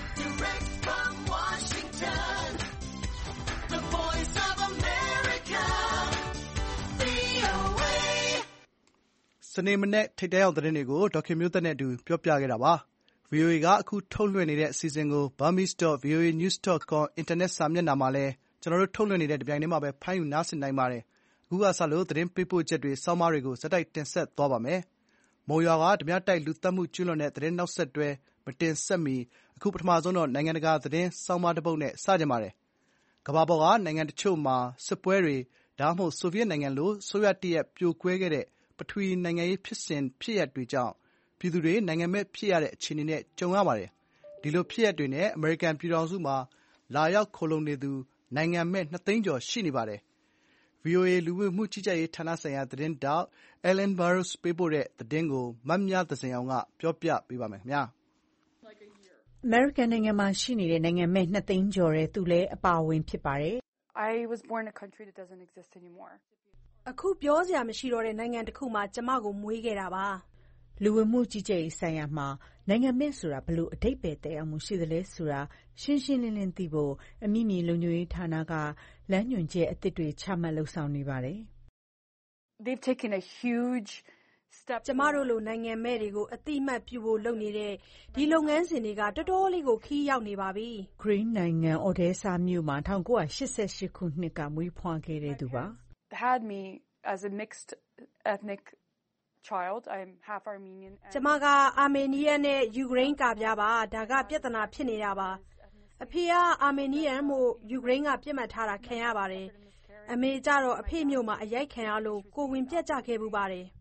စနေမနက်ထိပ်တန်းရောက်သတင်းတွေကိုဒေါ်ခင်မျိုးသက်နဲ့အတူပြောပြခဲ့တာပါ။ ဗွီအိုအေကအခုထုတ်လွှင့်နေတဲ့အစီအစဉ်ကို burmese dot v o a news dot com အင်တာနက်စာမျက်နှာမှာလည်းကျွန်တော်တို့ထုတ်လွှင့်နေတဲ့တပြိုင်တည်းမှာပဲဖမ်းယူနားဆင်နိုင်ပါတယ်။အခုကစလို့သတင်းပေးပို့ချက်တွေဆောင်းပါးတွေကိုဇာတ်တိုက်တင်ဆက်သွားပါမယ်။မုံရွာကဓမြတိုက်လူသတ်မှုကျူးလွန်တဲ့သတင်းနောက်ဆက်တွဲမတင်ဆက်မီအခုပထမဆုံးတော့နိုင်ငံတကာသတင်းဆောင်းပါးတစ်ပုဒ်နဲ့စကြပါတယ်။ကမ္ဘာပေါ်ကနိုင်ငံတချို့မှာစစ်ပွဲတွေဒါမှမဟုတ်ဆိုဗီယက်နိုင်ငံလိုဆိုးရွားတရက်ပြိုကွဲခဲ့တဲ့ပထဝီနိုင်ငံရေးဖြစ်စဉ်ဖြစ်ရပ်တွေကြောင့်ပြည်သူတွေနိုင်ငံမဲ့ဖြစ်ရတဲ့အခြေအနေနဲ့ကြုံရပါတယ်။ဒီလိုဖြစ်ရပ်တွေနဲ့အမေရိကန်ပြည်ထောင်စုမှာလာရောက်ခိုလှုံနေသူနိုင်ငံမဲ့နှစ်သိန်းကျော်ရှိနေပါတယ်။ ဗွီအိုအေလူဝင်မှုကြီးကြပ်ရေးဌာနဆိုင်ရာသတင်းထောက် Ellen Burrows ပေးပို့တဲ့သတင်းကိုမမြသဇင်အောင်ကပြောပြပေးပါမယ်ခင်ဗျာ။အမေရိကန်နိုင်ငံမှာရှိနေတဲ့နိုင်ငံမဲ့နှစ်သိန်းကျော်တဲ့သူလည်းအပါအဝင်ဖြစ်ပါတယ်။ I was born in a country that doesn't exist anymore. အခုပြောစရာမရှိတော့တဲ့နိုင်ငံတစ်ခုမှာကျမကိုမွေးခဲ့တာပါ။လူဝင်မှုကြီးကြပ်ရေးဆိုင်ရာမှာနိုင်ငံမဲ့ဆိုတာဘလို့အဓိပ္ပာယ်သက်ရောက်မှုရှိသလဲဆိုတာရှင်းရှင်းလင်းလင်းသိဖို့အမိမြေလုံခြုံရေးဌာနကလမ်းညွှန်ချက်အသစ်တွေချမှတ်လှုပ်ဆောင်နေပါတယ်။ They've taken a huge step. ကျမတို့လိုနိုင်ငံမဲ့တွေကိုအတိအမှတ်ပြုဖို့လုပ်နေတဲ့ဒီလုပ်ငန်းစဉ်တွေကတော်တော်လေးကိုခီးရောက်နေပါပြီ။ Green နိုင်ငံ Odessa မြို့မှာ၁၉၈၈ခုနှစ်ကမွေးဖွားခဲ့တဲ့သူပါ။ Had me as a mixed ethnic child. I'm half Armenian. ကျမကအာမေနီးယန်နဲ့ယူကရိန်းကပြားပါဒါကပြဿနာဖြစ်နေတာပါအဖေကအာမေနီးယန်မို့ယူကရိန်းကပြစ်မှတ်ထားတာခံရပါတယ်အမေကြတော့အဖေမျိုးမှာအရိုက်ခံရလို့ကိုဝင်ပြတ်ကြခဲ့ပူပါတယ်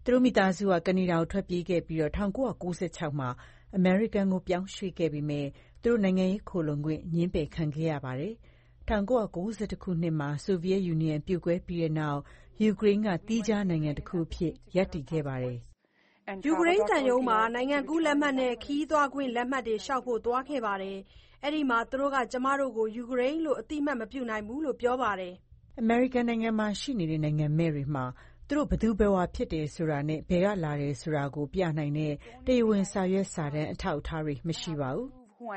သူတို့မိသားစုကကနေဒါကိုထွက်ပြေးခဲ့ပြီးတော့၁၉၉၆မှာအမေရိကန်ကိုပြောင်းရွှေ့ခဲ့ပေမယ့်သူတို့နိုင်ငံရေးခိုလှုံခွင့်ငြင်းပယ်ခံခဲ့ရပါတယ်။၁၉၉၁ခုနှစ်မှာဆိုဗီယက်ယူနီယံပြိုကွဲပြီးတဲ့နောက်ယူကရိန်းကသီးခြားနိုင်ငံတစ်ခုအဖြစ်ရပ်တည်ခဲ့ပါတယ်။ယူကရိန်းသံရုံးမှာနိုင်ငံကူးလက်မှတ်နဲ့ခရီးသွားခွင့်လက်မှတ်တွေလျှောက်ဖို့သွားခဲ့ပါတယ်။အဲ့ဒီမှာသူတို့ကကျမတို့ကိုယူကရိန်းလို့အတိအမှတ်မပြုနိုင်ဘူးလို့ပြောပါတယ်။အမေရိကန်နိုင်ငံမှာရှိနေတဲ့နိုင်ငံမဲ့တွေမှာသူတို့ဘယ်သူဘယ်ဝါဖြစ်တယ်ဆိုတာနဲ့ဘယ်ကလာတယ်ဆိုတာကိုပြနိုင်တဲ့တရားဝင်စာရွက်စာတမ်းအထောက်အထားတွေမရှိပါဘူး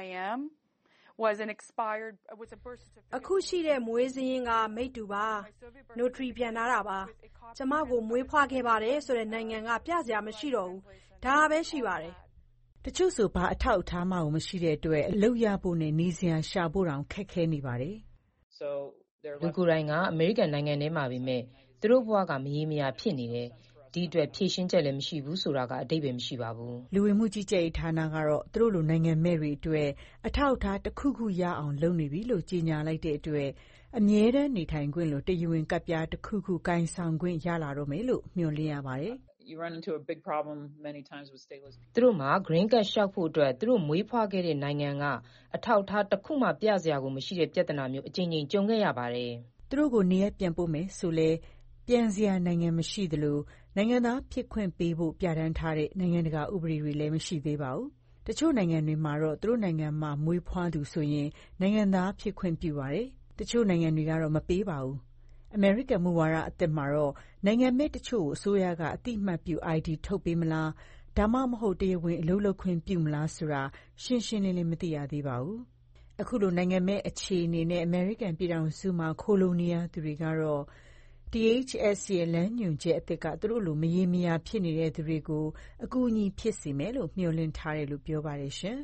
။အခုရှိတဲ့မွေးစာရင်းကမိတ္တူပါ။နိုထရီပြန်ထားတာပါ။ကျမကိုမွေးဖွားခဲ့ပါတယ်ဆိုတဲ့နိုင်ငံကပြစရာမရှိတော့ဘူး။ဒါပဲရှိပါတယ်။တချို့ဆိုဘာအထောက်အထားမှမရှိတဲ့အတွက်အလုပ်ရဖို့နဲ့နေစရာရှာဖို့တောင်ခက်ခဲနေပါတယ်။လူကိုယ်တိုင်ကအမေရိကန်နိုင်ငံထဲမှာပဲမဲ့သူတို့ဘဝကမရေမရာဖြစ်နေတယ်။ဒီအတွက်ဖြည့်ရှင်းချက်လည်းမရှိဘူးဆိုတာကအဓိပ္ပာယ်မရှိပါဘူး။လူဝင်မှုကြီးကြပ်ရေးဌာနကတော့သူတို့လိုနိုင်ငံမဲ့တွေအတွက်အထောက်အထားတစ်ခုခုရအောင်လုပ်နေပြီလို့ကြေညာလိုက်တဲ့အတွက်အမြဲတမ်းနေထိုင်ခွင့်လို့တရားဝင်ကဒ်ပြားတစ်ခုခုကိုင်ဆောင်ခွင့်ရလာတော့မယ်လို့မျှော်လင့်ရပါတယ်။ You run into a big problem many times with stateless people. သူတို့မှာ green card လျှောက်ဖို့အတွက်သူတို့မွေးဖွားခဲ့တဲ့နိုင်ငံကအထောက်အထားတစ်ခုမှပြစရာကိုမရှိတဲ့ပြဿနာမျိုးအကြိမ်ကြိမ်ကြုံခဲ့ရပါတယ်။သူတို့ကိုနေရပြန်ပို့မယ်ဆိုလဲပြန်စရာနိုင်ငံမရှိသလိုနိုင်ငံသားဖြစ်ခွင့်ပေးဖို့ပြဋ္ဌာန်းထားတဲ့နိုင်ငံတကာဥပဒေတွေလည်းမရှိသေးပါဘူး။တချို့နိုင်ငံတွေမှာတော့သူတို့နိုင်ငံမှာမွေးဖွားသူဆိုရင်နိုင်ငံသားဖြစ်ခွင့်ပြုပါတယ်။တချို့နိုင်ငံတွေကတော့မပေးပါဘူး။အမေရိကန်မူဝါဒအသစ်မှာတော့နိုင်ငံမဲ့တချို့ကိုအစိုးရကအတိအမှတ်ပြု အိုင်ဒီ ထုတ်ပေးမလားဒါမှမဟုတ်တရားဝင်အလုပ်လုပ်ခွင့်ပြုမလားဆိုတာရှင်းရှင်းလင်းလင်းမသိရသေးပါဘူး။အခုလိုနိုင်ငံမဲ့အခြေအနေနဲ့အမေရိကန်ပြည်ထောင်စုမှာခိုလှုံနေရသူတွေကတော့D H S ရဲ့လမ်းညွှန်ချက်အသစ်ကသူတို့လိုမရေမရာဖြစ်နေတဲ့သူတွေကိုအကူအညီဖြစ်စေမယ်လို့မျှော်လင့်ထားတယ်လို့ပြောပါတယ်ရှင်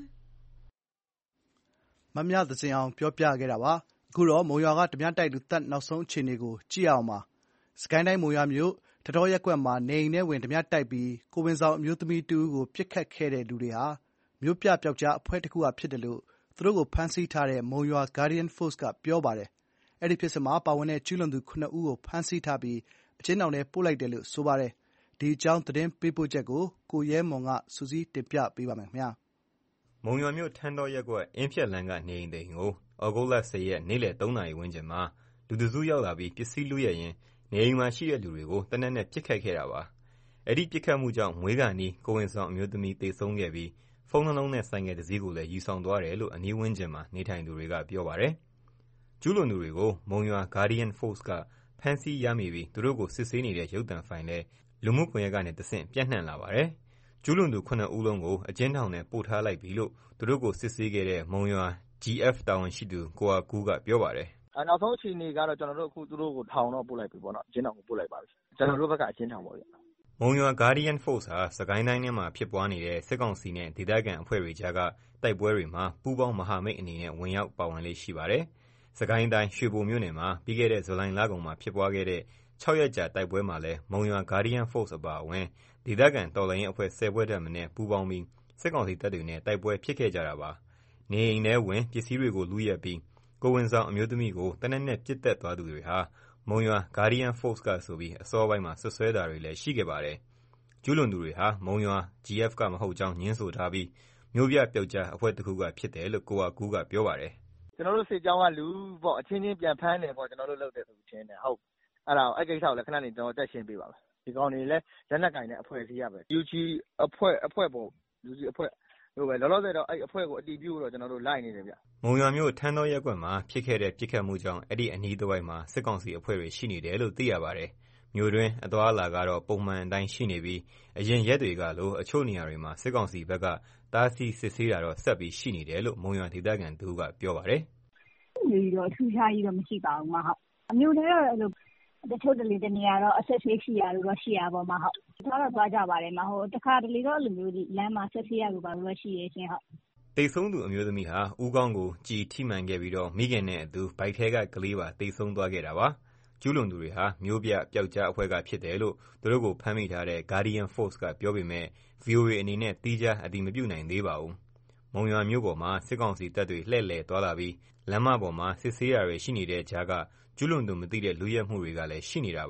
။မမြသဇင်အောင်ပြောပြခဲ့တာပါ။အခုတော့မုံရွာကဓမြတိုက်လူသတ်နောက်ဆုံးအခြေအနေကိုကြည့်အောင်ပါ။စကိုင်းတိုင်းမုံရွာမြို့တတော်ရက်ကွက်မှာနေအိမ်ထဲဝင်ဓမြတိုက်ပြီးကိုဝင်ဆောင်အမျိုးသမီးတူကိုပြစ်ခတ်ခဲ့တဲ့လူတွေဟာမြို့ပြပျောက်ကြားအဖွဲ့တစ်ခုကဖြစ်တယ်လို့သူတို့ကိုဖမ်းဆီးထားတဲ့မုံရွာ Guardian Force ကပြောပါတယ်။အဲ့ဒီဖြစ်စဉ်မှာပါဝင်တဲ့ကျူးလွန်သူခုနှစ်ဦးကိုဖမ်းဆီးထားပြီးအကျဉ်းထောင်ထဲပို့လိုက်တယ်လို့ဆိုပါတယ်။ဒီအကြောင်းသတင်းပေးပို့ချက်ကိုကိုရဲမွန်ကစူးစီးတင်ပြပေးပါမယ်ခင်ဗျာ။မုံရွာမြို့ထန်းတော်ရက်ကွက်အင်းဖြတ်လမ်းကနေအိမ်သိမ်းကိုဩဂုတ်လ၁၀ရက်နေ့လယ်၃နာရီဝန်းကျင်မှာလူတစုရောက်လာပြီးပစ္စည်းလုရရင်နေအိမ်မှာရှိတဲ့လူတွေကိုတနက်နဲ့ပစ်ခတ်ခဲ့တာပါ။အဲ့ဒီပစ်ခတ်မှုကြောင့်မွေးကနီးကိုဝင်ဆောင်အမျိုးသမီးသေဆုံးခဲ့ပြီးဖုန်းနှလုံးနဲ့ဆိုင်ကယ်တစ်စီးကိုလည်းယူဆောင်သွားတယ်လို့အနီးဝန်းကျင်မှာနေထိုင်သူတွေကပြောပါတယ်။ကျူးလွန်သူတွေကိုမုံရွာ Guardian Force ကဖမ်းဆီးရမိပြီးသူတို့ကိုစစ်ဆေးနေတဲ့ရုပ်သံဖိုင်လည်းလူမှုကွန်ရက်ကနေတဆင့်ပြန့်နှံ့လာပါတယ်။ကျူးလွန်သူခုနှစ်ဦးလုံးကိုအကျဉ်းထောင်ထဲပို့ထားလိုက်ပြီလို့သူတို့ကိုစစ်ဆေးခဲ့တဲ့မုံရွာ G F တာဝန်ရှိသူကိုအာကူးကပြောပါတယ်။နောက်ဆုံးအခြေအနေကတော့ကျွန်တော်တို့အခုသူတို့ကိုထောင်တော့ပို့လိုက်ပြီပေါ့နော်။အကျဉ်းထောင်ကိုပို့လိုက်ပါပြီ။ကျွန်တော်တို့ဘက်ကအကျဉ်းထောင်ပေါ့ဗျ။မုံရွာ Guardian Force ဟာစကိုင်းတိုင်းထဲမှာဖြစ်ပွားနေတဲ့စစ်ကောင်စီနဲ့ဒေသခံအဖွဲ့တွေကြားကတိုက်ပွဲတွေမှာပူးပေါင်းမဟာမိတ်အနေနဲ့ဝင်ရောက်ပါဝင်လေးရှိပါတယ်။စကိုင်းတိုင်းရွှေဘိုမြို့နယ်မှာပြီးခဲ့တဲ့ဇူလိုင်လကုန်မှာဖြစ်ပွားခဲ့တဲ့၆ရက်ကြာတိုက်ပွဲမှာလည်းမုံရွာ Guardian Force အပါအဝင်ဒေသခံတော်လှန်ရေးအဖွဲ့၁၀ဖွဲ့ထက်မနည်းပူးပေါင်းပြီးစစ်ကောင်စီတပ်တွေနဲ့တိုက်ပွဲဖြစ်ခဲ့ကြတာပါ။နေအိမ်ထဲဝင်ပစ္စည်းတွေကိုလုယက်ပြီးကိုဝင်ဆောင်အမျိုးသမီးကိုတနက်နဲ့ပစ်တက်သွားသူတွေဟာမုံရွာ Guardian Force ကဆိုပြီးအစောပိုင်းမှာဆွဆွဲတာတွေလည်းရှိခဲ့ပါတယ်။ကျူးလွန်သူတွေဟာမုံရွာ G F ကမဟုတ်ကြောင်းညင်းဆိုထားပြီးမြို့ပြပျောက်ကြားအဖွဲ့တစ်ခုကဖြစ်တယ်လို့ကိုအာကူးကပြောပါတယ်။ကျွန်တော်တို့စစ်ကြောင်းကလူပေါ့အချင်းချင်းပြန်ဖမ်းတယ်ပေါ့ကျွန်တော်တို့လုပ်တယ်ဆိုထင်တယ်ဟုတ်အဲ့ဒါအဲ့ကိစ္စကိုလည်းခဏနေကျွန်တော်တက်ရှင်းပေးပါမယ်ဒီကောင်တွေလည်းလက်နက်ကင်တဲ့အဖွဲ့အစည်းရပဲ U G အဖွဲ့အဖွဲ့ပေါ့ U G အဖွဲ့ဟိုပဲလောလောဆယ်တော့အဲ့အဖွဲ့ကိုအတီးပြုတော့ကျွန်တော်တို့လိုက်နေတယ်ဗျမုံရွာမြို့ထန်းတော်ရက်ကွက်မှာဖြစ်ခဲ့တဲ့ပြစ်ခတ်မှုကြောင့်အဲ့ဒီအနီးတစ်ဝိုက်မှာစစ်ကောင်စီအဖွဲ့တွေရှိနေတယ်လို့သိရပါတယ်မြို့တွင်းအသွားအလာကတော့ပုံမှန်အတိုင်းရှိနေပြီးအရင်ရက်တွေကလိုအချို့နေရာတွေမှာစစ်ကောင်စီဘက်ကတားဆီးစစ်ဆေးတာတော့ဆက်ပြီးရှိနေတယ်လို့မုံရွာဒေသခံသူကပြောပါတယ်။ဒီတော့ထူးခြားကြီးတော့မရှိပါဘူးမဟုတ်။အမျိုးတွေတော့အဲ့လိုတချို့တလေတနေရာတော့အဆက်ဆေးရှိရလို့တော့ရှိရပါမဟုတ်။ဒါတော့သွားကြပါတယ်မဟုတ်။တခါတလေတော့အဲ့လိုမျိုးလမ်းမှာဆက်ဆေးရလို့ပါလို့ရှိရရှင်ဟုတ်။တိတ်ဆုံးသူအမျိုးသမီးဟာဦးကောင်းကိုကြည်ထိမှန်ခဲ့ပြီးတော့မိခင်နဲ့အတူဘိုက်ထဲကကလေးပါတိတ်ဆုံးသွားခဲ့တာပါ။ကျူးလွန်သူတွေဟာမျိုးပြပျောက်ကြားအဖွဲ့ကဖြစ်တယ်လို့သူတို့ကိုဖမ်းမိထားတဲ့ Guardian Force ကပြောပေမဲ့ V O A အနေနဲ့တီးခြားအတည်မပြုနိုင်သေးပါဘူး။မုံရွာမြို့ပေါ်မှာစစ်ကောင်စီတပ်တွေလှည့်လည်သွားလာပြီးလမ်းမပေါ်မှာစစ်ဆေးတာတွေရှိနေတဲ့ကြားကကျူးလွန်သူမသိတဲ့လူရဲမှုတွေကလည်းရှိနေတာပါ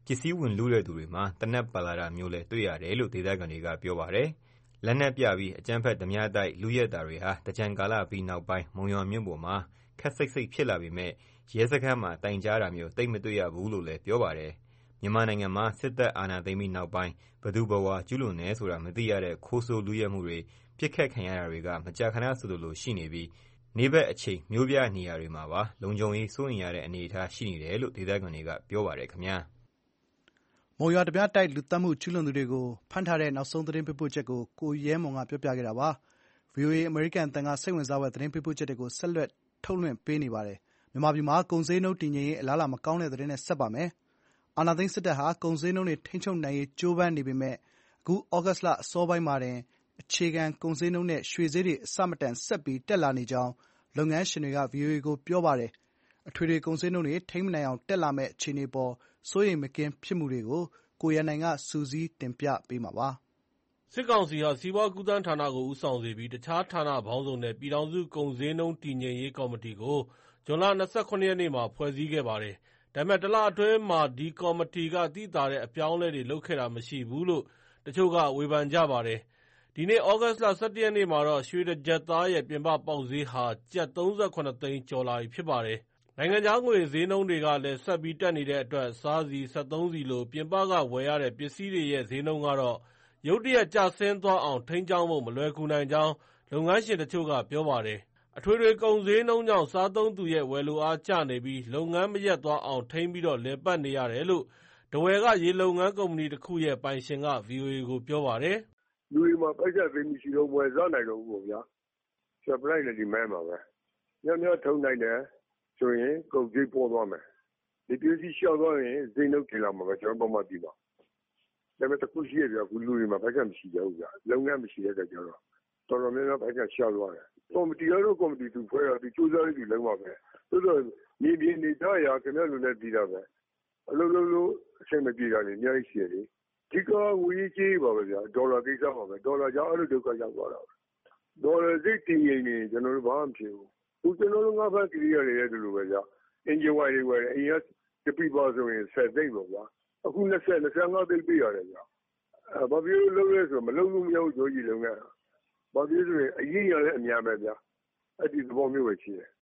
ပစ္စည်းဝင်လုတဲ့သူတွေမှာသေနတ်ပါလာတာမျိုးလည်းတွေ့ရတယ်လို့ဒေသခံတွေကပြောပါတယ်။လက်နက်ပြပြီးအကြမ်းဖက်ဓားပြတိုက်လုယက်တာတွေဟာသင်္ကြန်ကာလပြီးနောက်ပိုင်းမုံရွာမြို့ပေါ်မှာခပ်စိပ်စိပ်ဖြစ်လာပေမဲ့ရဲစခန်းမှာတိုင်ကြားတာမျိုးသိပ်မတွေ့ရဘူးလို့လည်းပြောပါတယ်။မြန်မာနိုင်ငံမှာစစ်တပ်အာဏာသိမ်းပြီးနောက်ပိုင်းဘယ်သူဘယ်ဝါကျူးလွန်တယ်ဆိုတာမသိရတဲ့ခိုးဆိုးလုယက်မှုတွေပစ်ခတ်ခံရတာတွေကမကြာခဏဆိုသလိုရှိနေပြီးနေ့ဘက်အချိန်မြို့ပြနေရာတွေမှာပါလုံခြုံရေးစိုးရိမ်ရတဲ့အနေအထားရှိနေတယ်လို့ဒေသခံတွေကပြောပါတယ်ခင်ဗျာ။မုံရွာဓားပြတိုက်လူသတ်မှုကျူးလွန်သူတွေကိုဖမ်းထားတဲ့နောက်ဆုံးသတင်းပေးပို့ချက်ကိုကိုရဲမွန်ကပြောပြခဲ့တာပါ။ ဗွီအိုအေအမေရိကန်အသံကစိတ်ဝင်စားဖွယ်သတင်းပေးပို့ချက်တွေကိုဆက်လက်ထုတ်လွှင့်ပေးနေပါတယ်။မြန်မာပြည်မှာကုန်ဈေးနှုန်းတည်ငြိမ်ရေးအလားအလာမကောင်းတဲ့သတင်းနဲ့ဆက်ပါမယ်။အာဏာသိမ်းစစ်တပ်ဟာကုန်ဈေးနှုန်းတွေထိန်းချုပ်နိုင်ရေးကြိုးပမ်းနေပေမဲ့အခုဩဂုတ်လအစောပိုင်းမှာတင်အခြေခံကုန်ဈေးနှုန်းနဲ့ရွှေဈေးတွေအဆမတန်ဆက်ပြီးတက်လာနေကြောင်းလုပ်ငန်းရှင်တွေကဗွီအိုအေကိုပြောပါတယ်။အထွေထွေကုန်ဈေးနှုန်းတွေထိန်းမနိုင်အောင်တက်လာမယ့်အခြေအနေအပေါ်စိုးရိမ်မကင်းဖြစ်မှုတွေကိုကိုရန်နိုင်ကစုစည်းတင်ပြပေးမှာပါ။စစ်ကောင်စီဟာစီးပွားကူးသန်းဌာနကိုဦးဆောင်စေပြီးတခြားဌာနပေါင်းစုံနဲ့ပြည်ထောင်စုကုန်ဈေးနှုန်းတည်ငြိမ်ရေးကော်မတီကိုဇွန်လ၂၇ရက်နေ့မှာဖွဲ့စည်းခဲ့ပါတယ်။ဒါပေမဲ့တလအတွင်းမှာဒီကော်မတီကသိသာတဲ့အပြောင်းအလဲတွေလုပ်ခဲ့တာမရှိဘူးလို့တချို့ကဝေဖန်ကြပါတယ်။ဒီနေ့ဩဂုတ်လ၁၁ရက်နေ့မှာတော့ရွှေတကျပ်သားရဲ့ပြင်ပပေါက်ဈေးဟာကျပ်သုံးဆယ့်ခုနစ်သိန်းကျော်လာပြီဖြစ်ပါတယ်။နိုင်ငံခြားငွေဈေးနှုန်းတွေကလည်းဆက်ပြီးတက်နေတဲ့အတွက်စားဆီ၊စက်သုံးဆီလိုပြင်ပကဝယ်ရတဲ့ပစ္စည်းတွေရဲ့ဈေးနှုန်းကတော့ရုတ်တရက်ကျဆင်းသွားအောင်ထိန်းကျောင်းဖို့မလွယ်ကူနိုင်ကြောင်းလုပ်ငန်းရှင်တချို့ကပြောပါတယ်။အထွေထွေကုန်ဈေးနှုန်းကြောင့်စားသုံးသူရဲ့ဝယ်လိုအားကျနေပြီးလုပ်ငန်းမရပ်သွားအောင်ထိန်းပြီးလည်ပတ်နေရတယ်လို့ထားဝယ်ကရေလုပ်ငန်းကုမ္ပဏီတခုရဲ့ပိုင်ရှင်ကဗွီအိုအေကိုပြောပါတယ်။“လူတွေမှာပိုက်ဆံသိပ်မရှိတော့မဝယ်စားနိုင်တော့ဘူးပေါ့ဗျာ။ Supply နဲ့ Demand ပါပဲ။များများထုတ်နိုင်တယ်ဆိုရင်ကုန်ဈေးပေါသွားမယ်။ဒီပစ္စည်းလျှော့သွားရင်ဈေးနှုန်းတင်လာမှာပဲကျနော်တို့ဗမာပြည်မှာ။ဒါပေမဲ့တခုရှိတယ်ဗျအခုလူတွေမှာပိုက်ဆံမရှိကြဘူးဗျ။လုပ်ငန်းမရှိတဲ့အခါကျတော့တော်တော်များများပိုက်ဆံရှားသွားတယ်။ကော်မတီကတော့ကော်မတီသူဖွဲ့တော့သူကြိုးစားပြီးသူလုပ်မှာပဲ။သို့သော်မြေပြင်အနေအထားအရခင်ဗျားတို့လည်းသိတာပဲ။အလုပ်လုပ်လို့အဆင်မပြေတာတွေအများကြီးရှိတယ်လေ။အဓိကငွေရေးကြေးရေးပါပဲဗျာ။ဒေါ်လာကိစ္စပါပဲ။ဒေါ်လာကြောင့်အဲလိုဒုက္ခရောက်သွားတာပဲ။ဒေါ်လာဈေးတည်ငြိမ်နေရင်ကျနော်တို့ဘာမှမဖြစ်ဘူး။အခုကျနော်တို့ငါးဖမ်းကရိယာတွေလည်းဒီလိုပဲဗျာ။အင်ဂျင်ဝိုင်တွေဝယ်တယ်။အရင်ကတပိပါဆိုရင်ဆယ်သိန်းပေါ့ဗျာ။အခု၂၀၊၂၅သိန်းပေးရတယ်ဗျာ။ဘာဖြစ်လို့လုပ်လဲဆိုတော့မလုပ်လို့မရဘူးကျိုးကြီးလုပ်ငန်း။ဘာဖြစ်လို့ဆိုရင်အရင်းကလည်းအများပဲဗျာ။အဲဒီသဘောမျိုးပဲရှိတယ်။ ”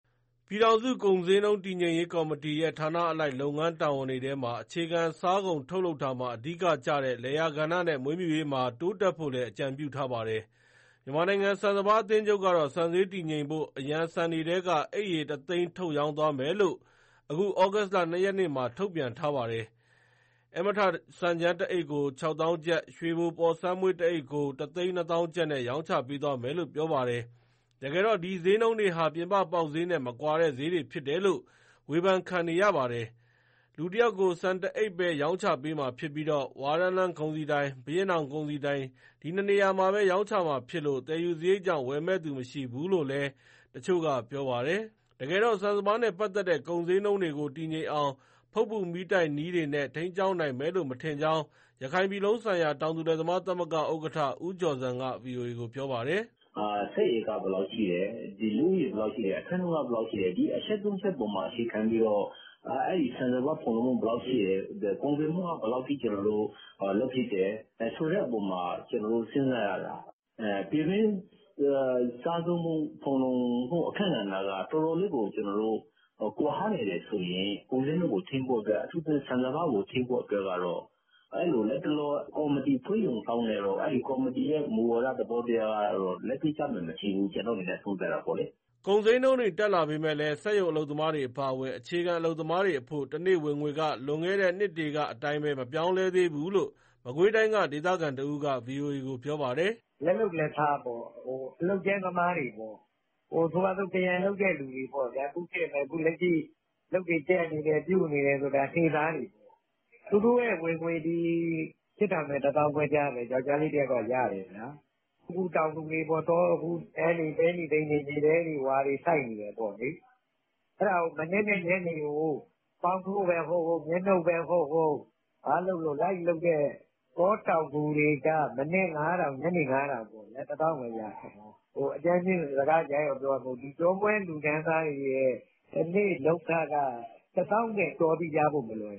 ပြည်ထောင်စုကုန်ဈေးနှုန်းတည်ငြိမ်ရေးကော်မတီရဲ့ဌာနအလိုက်လုပ်ငန်းတာဝန်တွေထဲမှာအခြေခံစားကုန်ထုတ်လုပ်တာမှာအဓိကကျတဲ့လယ်ယာကဏ္ဍနဲ့မွေးမြူရေးမှာတိုးတက်ဖို့လည်းအကြံပြုထားပါတယ်။မြန်မာနိုင်ငံဆန်စပါးအသင်းချုပ်ကတော့ဆန်ဈေးတည်ငြိမ်ဖို့အရန်ဆန်တွေထဲကအိတ်ရေတသိန်းထုတ်ရောင်းသွားမယ်လို့အခုဩဂုတ်လ၂ရက်နေ့မှာထုတ်ပြန်ထားပါတယ်။အဲမထစံကြမ်းတအိတ်ကိုခြောက်သောင်းကျပ်၊ရွှေဘိုပေါ်ဆန်းမွှေးတအိတ်ကိုတသိန်းနှစ်သောင်းကျပ်နဲ့ရောင်းချပေးသွားမယ်လို့ပြောပါတယ်။တကယ်တော့ဒီဈေးနှုန်းတွေဟာပြင်ပပေါက်ဈေးနဲ့မကွာတဲ့ဈေးတွေဖြစ်တယ်လို့ဝေဖန်ခံနေရပါတယ်။လူတယောက်ကိုဆန်တအိတ်ပဲရောင်းချပေးမှာဖြစ်ပြီးဝါးတန်းလန်းကုန်စည်ဒိုင်၊ဘုရင့်နောင်ကုန်စည်ဒိုင်ဒီနှစ်နေရာမှာပဲရောင်းချမှာဖြစ်လို့သယ်ယူစရိတ်ကြောင့်ဝယ်မယ့်သူမရှိဘူးလို့လည်းတချို့ကပြောပါတယ်။တကယ်တော့ဆန်စပါးနဲ့ပတ်သက်တဲ့ကုန်ဈေးနှုန်းတွေကိုတည်ငြိမ်အောင်ဖုတ်ပိုမီးတိုက်နည်းတွေနဲ့ထိန်းကျောင်းနိုင်မယ်လို့မထင်ကြောင်းရခိုင်ပြည်လုံးဆိုင်ရာတောင်သူလယ်သမားသမဂ္ဂဥက္ကဋ္ဌဦးကျော်ဇံကဗွီအိုအေကိုပြောပါတယ်။“စက်ဧကဘယ်လောက်ရှိတယ်၊လူဦးရေဘယ်လောက်ရှိတယ်၊အခန်းကဏ္ဍဘယ်လောက်ရှိတယ်ဒီအချက်သုံးချက်ပေါ်မှာအခြေခံပြီးတော့အဲဒီဆန်စပါးဖော်ထုတ်မှုဘယ်လောက်ရှိတယ်၊ကုန်သွယ်မှုကဘယ်လောက်ထိကျနော်တို့လုပ်ဖြစ်တယ်ဆိုတဲ့အပေါ်မှာကျနော်တို့စဉ်းစားရတာ။ပြည်တွင်းစားသုံးမှုဖော်ထုတ်မှုအခန်းကဏ္ဍကတော်တော်လေးကိုကျနော်တို့ကွာဟနေတယ်ဆိုရင်ကုန်ဈေးနှုန်းကိုထိန်းဖို့အတွက်အထူးသဖြင့်ဆန်စပါးကိုထိန်းဖို့အတွက်ကတော့အဲလိုလတ်တလောကော်မတီဖွဲ့ရုံကောင်းတယ်တော့အဲဒီကော်မတီရဲ့မူဝါဒသဘောတရားကတော့လက်တွေ့ကျမယ်မရှိဘူးကျနော်အနေနဲ့သုံးသပ်တာပေါ့လေ။ ”ကုန်ဈေးနှုန်းတွေတက်လာပေမဲ့လည်းစက်ရုံအလုပ်သမားတွေအပါအဝင်အခြေခံအလုပ်သမားတွေအဖို့တနေ့ဝင်ငွေကလွန်ခဲ့တဲ့နှစ်တွေကအတိုင်းပဲမပြောင်းလဲသေးဘူးလို့မကွေးတိုင်းကဒေသခံတဦးကဗွီအိုအေကိုပြောပါတယ်။“လက်လုပ်လက်စားပေါ့အလုပ်ကြမ်းသမားတွေပေါ့ဆိုပါစို့ခရိုင်လုပ်တဲ့လူတွေပေါ့ဗျာအခုဖြစ်မယ်အခုလက်ရှိလုပ်တွေကျနေတယ်ပြုတ်နေတယ်ဆိုတာနေ့သားတွေပေါ့သူတို့ရဲ့ဝင်ငွေဒီဖြစ်တာမဲ့တစ်သောင်းခွဲကြားမယ်ယောက်ျားလေးတယောက်ကရတယ်ဗျာအခုတောင်သူတွေပေါ့တော့အခုအဲနေပဲနေသိနေနေတယ်ဒီဝါတွေစိုက်နေတယ်ပေါ့လေအဲ့ဒါကိုမနေ့နဲ့ညနေကိုပေါင်းထိုးပဲဟုတ်ဟုတ်မျက်နှုတ်ပဲဟုတ်ဟုတ်အားလုံးလို့လိုက်လုပ်တဲ့ကောတောင်သူတွေကမနေ့ငါးတောင်ညနေငါးတောင်ပေါ့လေတစ်သောင်းပဲရတယ်ဟိုအကျဉ်းချင်းစကားကြားရောက်ပြောလို့ဒီကျောပွဲလူတန်းသားတွေရဲ့ဒီနေ့လောက်တာကတစ်သောင်းနဲ့တော်ပြီးရဖို့မလွယ်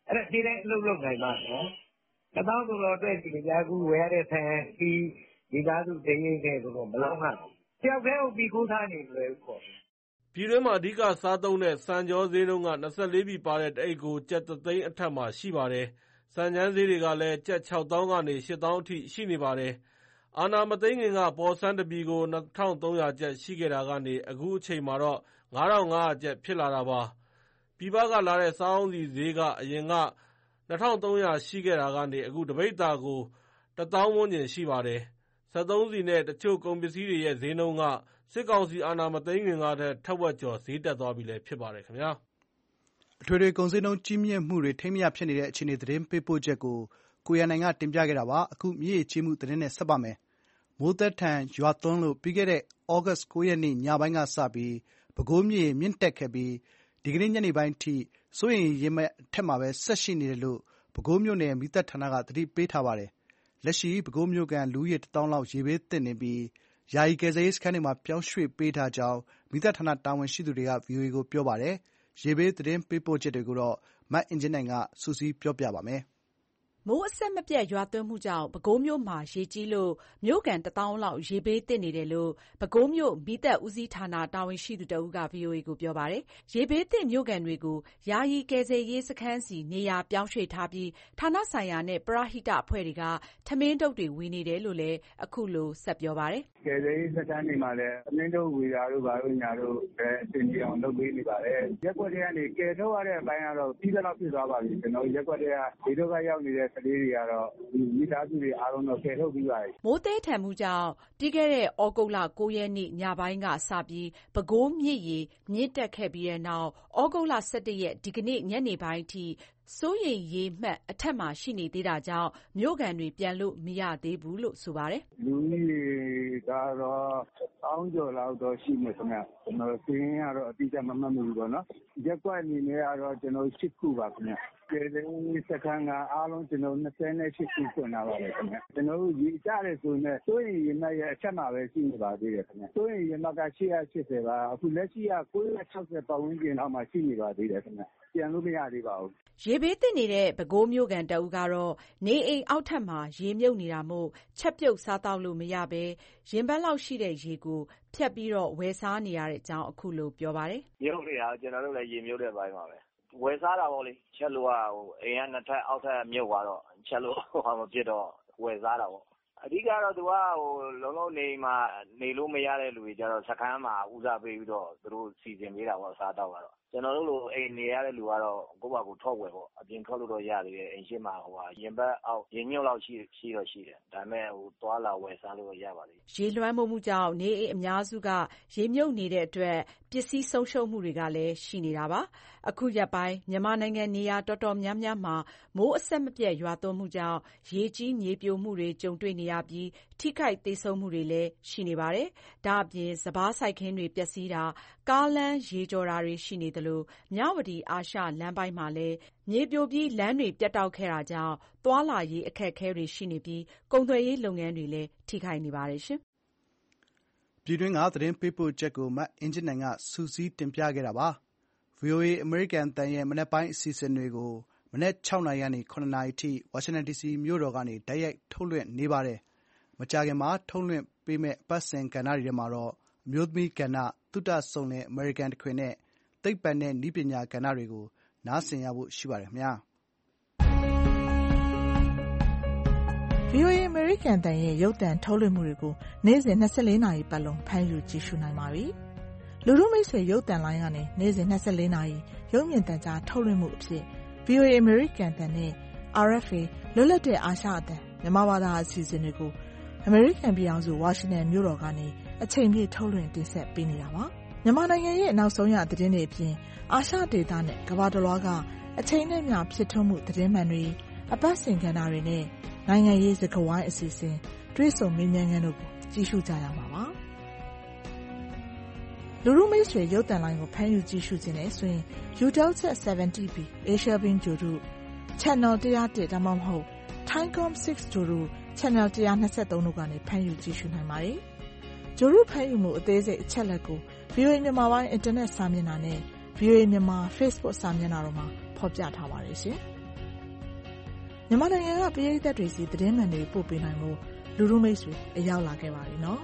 အဲ့ဒါဒီတိုင်းအလုပ်လုပ်နိုင်ပါနော်တစ်သောင်းဆိုတော့အတွက်ဒီကြာကူဝယ်ရတဲ့ဆန်ဒီဒီသားစုတင်းရင်ခဲ့ဆိုတော့မလောက်မှတယောက်တည်းကိုပြီးခိုးထားနေလွယ်ဘူးပေါ့ပြည်တွင်းမှာအဓိကစားသုံးတဲ့စံကြောဈေးနှုန်းက၂၄ပြည်ပါတဲ့တအိတ်ကိုကျပ်တစ်သိန်းအထက်မှာရှိပါတယ်။စံချမ်းဈေးတွေကလည်းကျပ်ခြောက်သောင်းကနေရှစ်သောင်းအထိရှိနေပါတယ်။အာဏာမသိမ်းခင်ကပေါ်ဆန်းတစ်ပြည်ကိုနှစ်ထောင်သုံးရာကျပ်ရှိခဲ့တာကနေအခုအချိန်မှာတော့ငါးထောင်ငါးရာကျပ်ဖြစ်လာတာပါ။ပြည်ပကလာတဲ့စားအုန်းဆီဈေးကအရင်ကနှစ်ထောင်သုံးရာရှိခဲ့တာကနေအခုတပိဿာကိုတစ်သောင်းဝန်းကျင်ရှိပါတယ်။စက်သုံးဆီနဲ့တချို့ကုန်ပစ္စည်းတွေရဲ့ဈေးနှုန်းကစစ်ကောင်စီအာဏာမသိမ်းခင်ကထက်ထက်ဝက်ကျော်ဈေးတက်သွားပြီလည်းဖြစ်ပါတယ်ခင်ဗျာ။အထွေထွေကုန်ဈေးနှုန်းကြီးမြင့်မှုတွေထိမ်းမရဖြစ်နေတဲ့အခြေအနေသတင်းပေးပို့ချက်ကိုကိုရန်နိုင်ကတင်ပြခဲ့တာပါ။အခုမြစ်ရေကြီးမှုသတင်းနဲ့ဆက်ပါမယ်။မိုးသက်ထန်ရွာသွန်းလို့ပြီးခဲ့တဲ့ဩဂတ်စ်ကိုရက်နေ့ညပိုင်းကစပြီးပဲခူးမြစ်ရေမြင့်တက်ခဲ့ပြီးဒီကနေ့ညနေပိုင်းထိစိုးရိမ်ရေမှတ်အထက်မှာပဲဆက်ရှိနေတယ်လို့ပဲခူးမြို့နယ်မီးသတ်ဌာနကသတိပေးထားပါတယ်။လက်ရှိပဲခူးမြို့ကန်လူဦးရေတစ်သောင်းလောက်ရေဘေးသင့်နေပြီးယာယီကယ်ဆယ်ရေးစခန်းတွေမှာပြောင်းရွှေ့ပေးထားကြောင်းမီးသတ်ဌာနတာဝန်ရှိသူတွေကဗွီအိုအေကိုပြောပါတယ်။ရေဘေးသတင်းပေးပို့ချက်တွေကိုတော့မအင်ကြင်းနိုင်ကစုစည်းပြောပြပါမယ်။မိုးအဆက်မပြတ်ရွာသွန်းမှုကြောင့်ပဲခူးမြို့မှာရေကြီးလို့မြို့ကန်တစ်သောင်းလောက်ရေဘေးသင့်နေတယ်လို့ပဲခူးမြို့မီးသတ်ဦးစီးဌာနတာဝန်ရှိသူတဦးကဗွီအိုအေကိုပြောပါတယ်။ရေဘေးသင့်မြို့ကန်တွေကိုယာယီကယ်ဆယ်ရေးစခန်းစီနေရာပြောင်းရွှေ့ထားပြီးဌာနဆိုင်ရာနဲ့ပရဟိတအဖွဲ့တွေကထမင်းတုပ်တွေဝေနေတယ်လို့လည်းအခုလိုဆက်ပြောပါတယ်။ကယ်ဆယ်ရေးစခန်းတွေမှာလည်းထမင်းတုပ်ဝေတာတို့ဘာလို့ညာတို့ပဲအစီအစဉ်အောင်လုပ်ပေးနေပါတယ်။ရက်ွက်တွေကနေကယ်ထုတ်ရတဲ့အပိုင်းကတော့ပြီးတော့ဖြစ်သွားပါပြီ။ကျွန်တော်ရက်ွက်တွေကဒီတော့ကရောက်နေတဲ့ကလေးတွေကတော့မိသားစုတွေအားလုံးတော့ကယ်ထုတ်ပြီးပါပြီ။မိုးသေးထန်မှုကြောင့်ပြီးခဲ့တဲ့ဩဂုတ်လကိုရက်နေ့ညပိုင်းကစပြီးပဲခူးမြစ်ရေမြင့်တက်ခဲ့ပြီးတဲ့နောက်ဩဂုတ်လဆယ့်တစ်ရက်ဒီကနေ့ညနေပိုင်းထိစိုးရိမ်ရေမှတ်အထက်မှာရှိနေသေးတာကြောင့်မြို့ကန်တွေပြန်လို့မရသေးဘူးလို့ဆိုပါတယ်။လူကြီးကတော့အောင်းကျော်လောက်တော့ရှိနေခင်ဗျ။ကျွန်တော်စင်းကတော့အတိအကျမမှတ်မိဘူးပေါ့နော်။ရက်ကွက်အနေနဲ့ကတော့ကျွန်တော်ရှစ်ခုပါခင်ဗျ။ကယ်ဆယ်ရေးစခန်းကအားလုံးကျွန်တော်၂၈ခုဖွင့်ထားပါတယ်ခင်ဗျ။ကျွန်တော်တို့ရေကျတယ်ဆိုရင်စိုးရိမ်ရေမှတ်ရဲ့အချက်မှာပဲရှိနေပါသေးတယ်ခင်ဗျ။စိုးရိမ်ရေမှတ်ကရှစ်ရာရှစ်ဆယ်ပါအခုလက်ရှိကကိုးရာခြောက်ဆယ်ပတ်ဝန်းကျင်လောက်မှရှိနေပါသေးတယ်ခင်ဗျ။ပြန်လို့မရသေးပါဘူး။ရေဘေးသင့်နေတဲ့ပဲခူးမြို့ကန်တဦးကတော့နေအိမ်အောက်ထပ်မှာရေမြုပ်နေတာမို့ချက်ပြုတ်စားသောက်လို့မရဘဲရင်ဘတ်လောက်ရှိတဲ့ရေကိုဖြတ်ပြီးတော့ဝယ်စားနေရတဲ့အကြောင်းအခုလိုပြောပါတယ်။မြုပ်နေတာကျွန်တော်တို့လည်းရေမြုပ်တဲ့ဘိုင်းပါပဲ။ဝယ်စားတာပေါ့လေချက်လို့ကဟိုအိမ်ကနှစ်ထပ်အောက်ထပ်မြုပ်သွားတော့ချက်လို့ဟိုမဖြစ်တော့ဝယ်စားတာပေါ့အဓိကတော့သူကဟိုလုံးလုံးနေမှာနေလို့မရတဲ့လူတွေကြတော့စခန်းမှာဦးစားပေးပြီးတော့သူတို့စီစဉ်ပေးတာပေါ့စားတော့ကတော့ကျွန်တော်တို့လိုအိမ်နေရတဲ့လူကတော့ကိုယ့်ဘာကိုထွက်ဝယ်ပေါ့အပြင်ထွက်လို့တော့ရသေးတယ်အိမ်ရှိမှာဟိုဟာရင်ဘတ်အောက်ရင်မြုပ်လောက်ရှိရှိတော့ရှိတယ်ဒါပေမဲ့ဟိုသွားလာဝယ်စားလို့ရပါသေးတယ်ရေလွှမ်းမိုးမှုကြောင့်နေအိမ်အများစုကရေမြုပ်နေတဲ့အတွက်ပစ္စည်းဆုံးရှုံးမှုတွေကလည်းရှိနေတာပါအခုရက်ပိုင်းမြန်မာနိုင်ငံနေရာတော်တော်များများမှာမိုးအဆက်မပြတ်ရွာသွန်းမှုကြောင့်ရေကြီးမြေပြိုမှုတွေကြုံတွေ့နေရပြီးထိခိုက်သေဆုံးမှုတွေလည်းရှိနေပါတယ်ဒါအပြင်စပါးစိုက်ခင်းတွေပျက်စီးတာကားလမ်းရေကျော်တာတွေရှိနေသလိုမြဝတီအာရှလမ်းပိုင်းမှာလည်းမြေပြိုပြီးလမ်းတွေပြတ်တောက်ခဲ့တာကြောင့်သွားလာရေးအခက်အခဲတွေရှိနေပြီးကုန်သွယ်ရေးလုပ်ငန်းတွေလည်းထိခိုက်နေပါတယ်ရှင်။ပြည်တွင်းကသတင်းပေးပို့ချက်ကိုမအင်ဂျင်နိုင်ကစုစည်းတင်ပြခဲ့တာပါ။ ဗွီအိုအေအမေရိကန်အသံရဲ့မနက်ပိုင်းအစီအစဉ်တွေကိုမနက်၆နာရီကနေ၇နာရီထိဝါရှင်တန်ဒီစီမြို့တော်ကနေတိုက်ရိုက်ထုတ်လွှင့်နေပါတယ်။မကြာခင်မှာထုတ်လွှင့်ပေးမယ့်အပတ်စဉ်ကဏ္ဍတွေထဲမှာတော့အမျိုးသမီးကဏ္ဍ၊သုတစုံလင်အမေရိကန်တခွင်နဲ့သိပ္ပံနဲ့နည်းပညာကဏ္ဍတွေကိုနားဆင်ရဖို့ရှိပါတယ်ခင်ဗျာ။ဗွီအိုအေအမေရိကန်အသံရဲ့ရုပ်သံထုတ်လွှင့်မှုတွေကိုနေ့စဉ်၂၄နာရီပတ်လုံးဖမ်းယူကြည့်ရှုနိုင်ပါပြီ။လူထုမိတ်ဆွေရုပ်သံလိုင်းကနေနေ့စဉ်၂၄နာရီရုပ်မြင်သံကြားထုတ်လွှင့်မှုအဖြစ် ဗွီအိုအေအမေရိကန်အသံနဲ့ အာရ်အက်ဖ်အေ လွတ်လပ်တဲ့အာရှအသံမြန်မာဘာသာအစီအစဉ်တွေကိုအမေရိကန်ပြည်ထောင်စုဝါရှင်တန်မြို့တော်ကနေအချိန်ပြည့်ထုတ်လွှင့်တင်ဆက်ပေးနေတာပါ။မြန်မာနိုင်ငံရဲ့နောက်ဆုံးရသတင်းတွေအပြင်အာရှဒေသနဲ့ကမ္ဘာတစ်လွှားကအချိန်နဲ့မျှဖြစ်ထွန်းမှုသတင်းမှန်တွေအပတ်စဉ်ကဏ္ဍတွေနဲ့နိုင်ငံရေးစကားဝိုင်းအစီအစဉ်တွေးဆုံမေးမြန်းခန်းတို့ကိုကြည့်ရှုကြရမှာပါ။လူထုမိတ်ဆွေရုပ်သံလိုင်းကိုဖမ်းယူကြည့်ရှုခြင်းနဲ့ဆိုရင် Eutelsat ဆယ်ဗန်တီ ဘီ Asia Beam ဂြိုလ်တု Channel one oh oneဒါမှမဟုတ် Thaicom six ဂြိုလ်တု Channel one twenty-threeတို့ကနေဖမ်းယူကြည့်ရှုနိုင်ပါတယ်။ဂြိုလ်တုဖမ်းယူမှုအသေးစိတ်အချက်လက်ကို ဗွီအိုအေမြန်မာပိုင်းအင်တာနက်စာမျက်နှာနဲ့ ဗွီအိုအေမြန်မာ Facebook စာမျက်နှာတို့မှာဖော်ပြထားပါတယ်ရှင်။မြန်မာနိုင်ငံကပရိသတ်တွေစီသတင်းမှန်တွေပို့ပေးနိုင်မှုလူလူမိတ်ဆွေအရောက်လာခဲ့ပါပြီနော်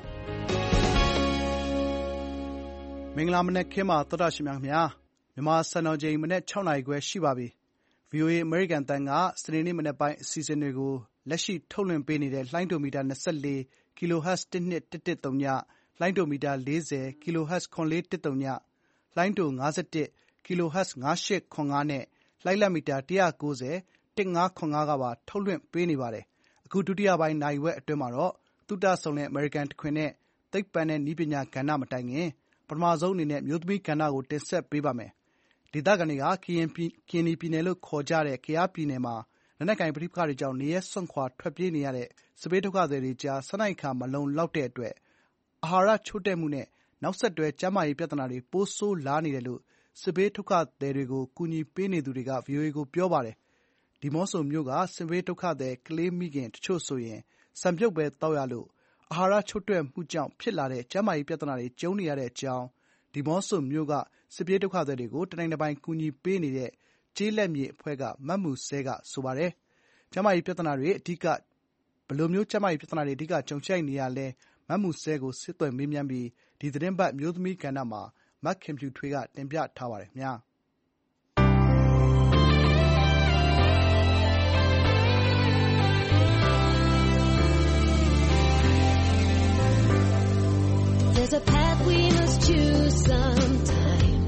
မင်္ဂလာမနက်ခင်းပါသောတာရှင်များခင်ဗျာမြန်မာစံတော်ချိန်မနက်၆နာရီခွဲရှိပါပြီ ဗွီအိုအေ အမေရိကန်တန်ကစနေနေ့မနက်ပိုင်းအစီအစဉ်တွေကိုလက်ရှိထုတ်လွှင့်ပေးနေတဲ့လှိုင်းဒိုမီတာ၂၄ kHz တစ်နှစ်တစ်တစ်သုံးညလှိုင်းဒိုမီတာ၄၀ kHz ခွန်လေးတစ်သုံးညလှိုင်းဒို၅၁ kHz ၅၈ခွန်၅နဲ့လှိုင်းလက်မီတာ၁၉၀ တစ်ငါးခွန်၅ကပါထုတ်လွှင့်ပေးနေပါတယ်အခုဒုတိယပိုင်းနာရီဝက်အတွင်းမှာတော့သုတဆုံတဲ့အမေရိကန်တခွင်နဲ့သိပ္ပံနဲ့နည်းပညာကဏ္ဍမတိုင်ခင်ပထမဆုံးအနေနဲ့မျိုးသမီးကဏ္ဍကိုတင်ဆက်ပေးပါမယ်ဒေသခံတွေကကရင်ပြည်နယ်လို့ခေါ်ကြတဲ့ကယားပြည်နယ်မှာလက်နက်ကိုင်ပဋိပက္ခတွေကြောင့်နေရပ်စွန့်ခွာထွက်ပြေးနေရတဲ့စစ်ဘေးဒုက္ခသည်တွေကြားစားနပ်ရိက္ခာမလုံလောက်တဲ့အတွက်အာဟာရချို့တဲ့မှုနဲ့နောက်ဆက်တွဲကျန်းမာရေးပြဿနာတွေပိုဆိုးလာနေတယ်လို့စစ်ဘေးဒုက္ခသည်တွေကိုကူညီပေးနေသူတွေက ဗွီအိုအေ ကိုပြောပါတယ်။ဒီးမော့ဆိုမြို့ကစစ်ဘေးဒုက္ခသည်ကလေးမိခင်တချို့ဆိုရင်ဆန်ပြုတ်ပဲသောက်ရလို့အာဟာရချို့တဲ့မှုကြောင့်ဖြစ်လာတဲ့ကျန်းမာရေးပြဿနာတွေကြုံနေရတဲ့အကြောင်းဒီးမော့ဆိုမြို့ကစစ်ပြေးဒုက္ခသည်တွေကိုတနိုင်တပိုင်ကူညီပေးနေတဲ့ကျေးလက်မြေအဖွဲ့ကမတ်မူဆဲကဆိုပါတယ်။ကျန်းမာရေးပြဿနာတွေအဓိကဘယ်လိုမျိုးကျန်းမာရေးပြဿနာတွေအဓိကကြုံတွေ့နေရလဲမတ်မူဆဲကိုစစ်သွယ်မေးမြန်းပြီးဒီသတင်းပတ်မျိုးသမီးကဏ္ဍမှာမတ်ခင်ဖြူထွေးကတင်ပြထားပါတယ်ခင်ဗျာ။ There's a path we must choose sometime.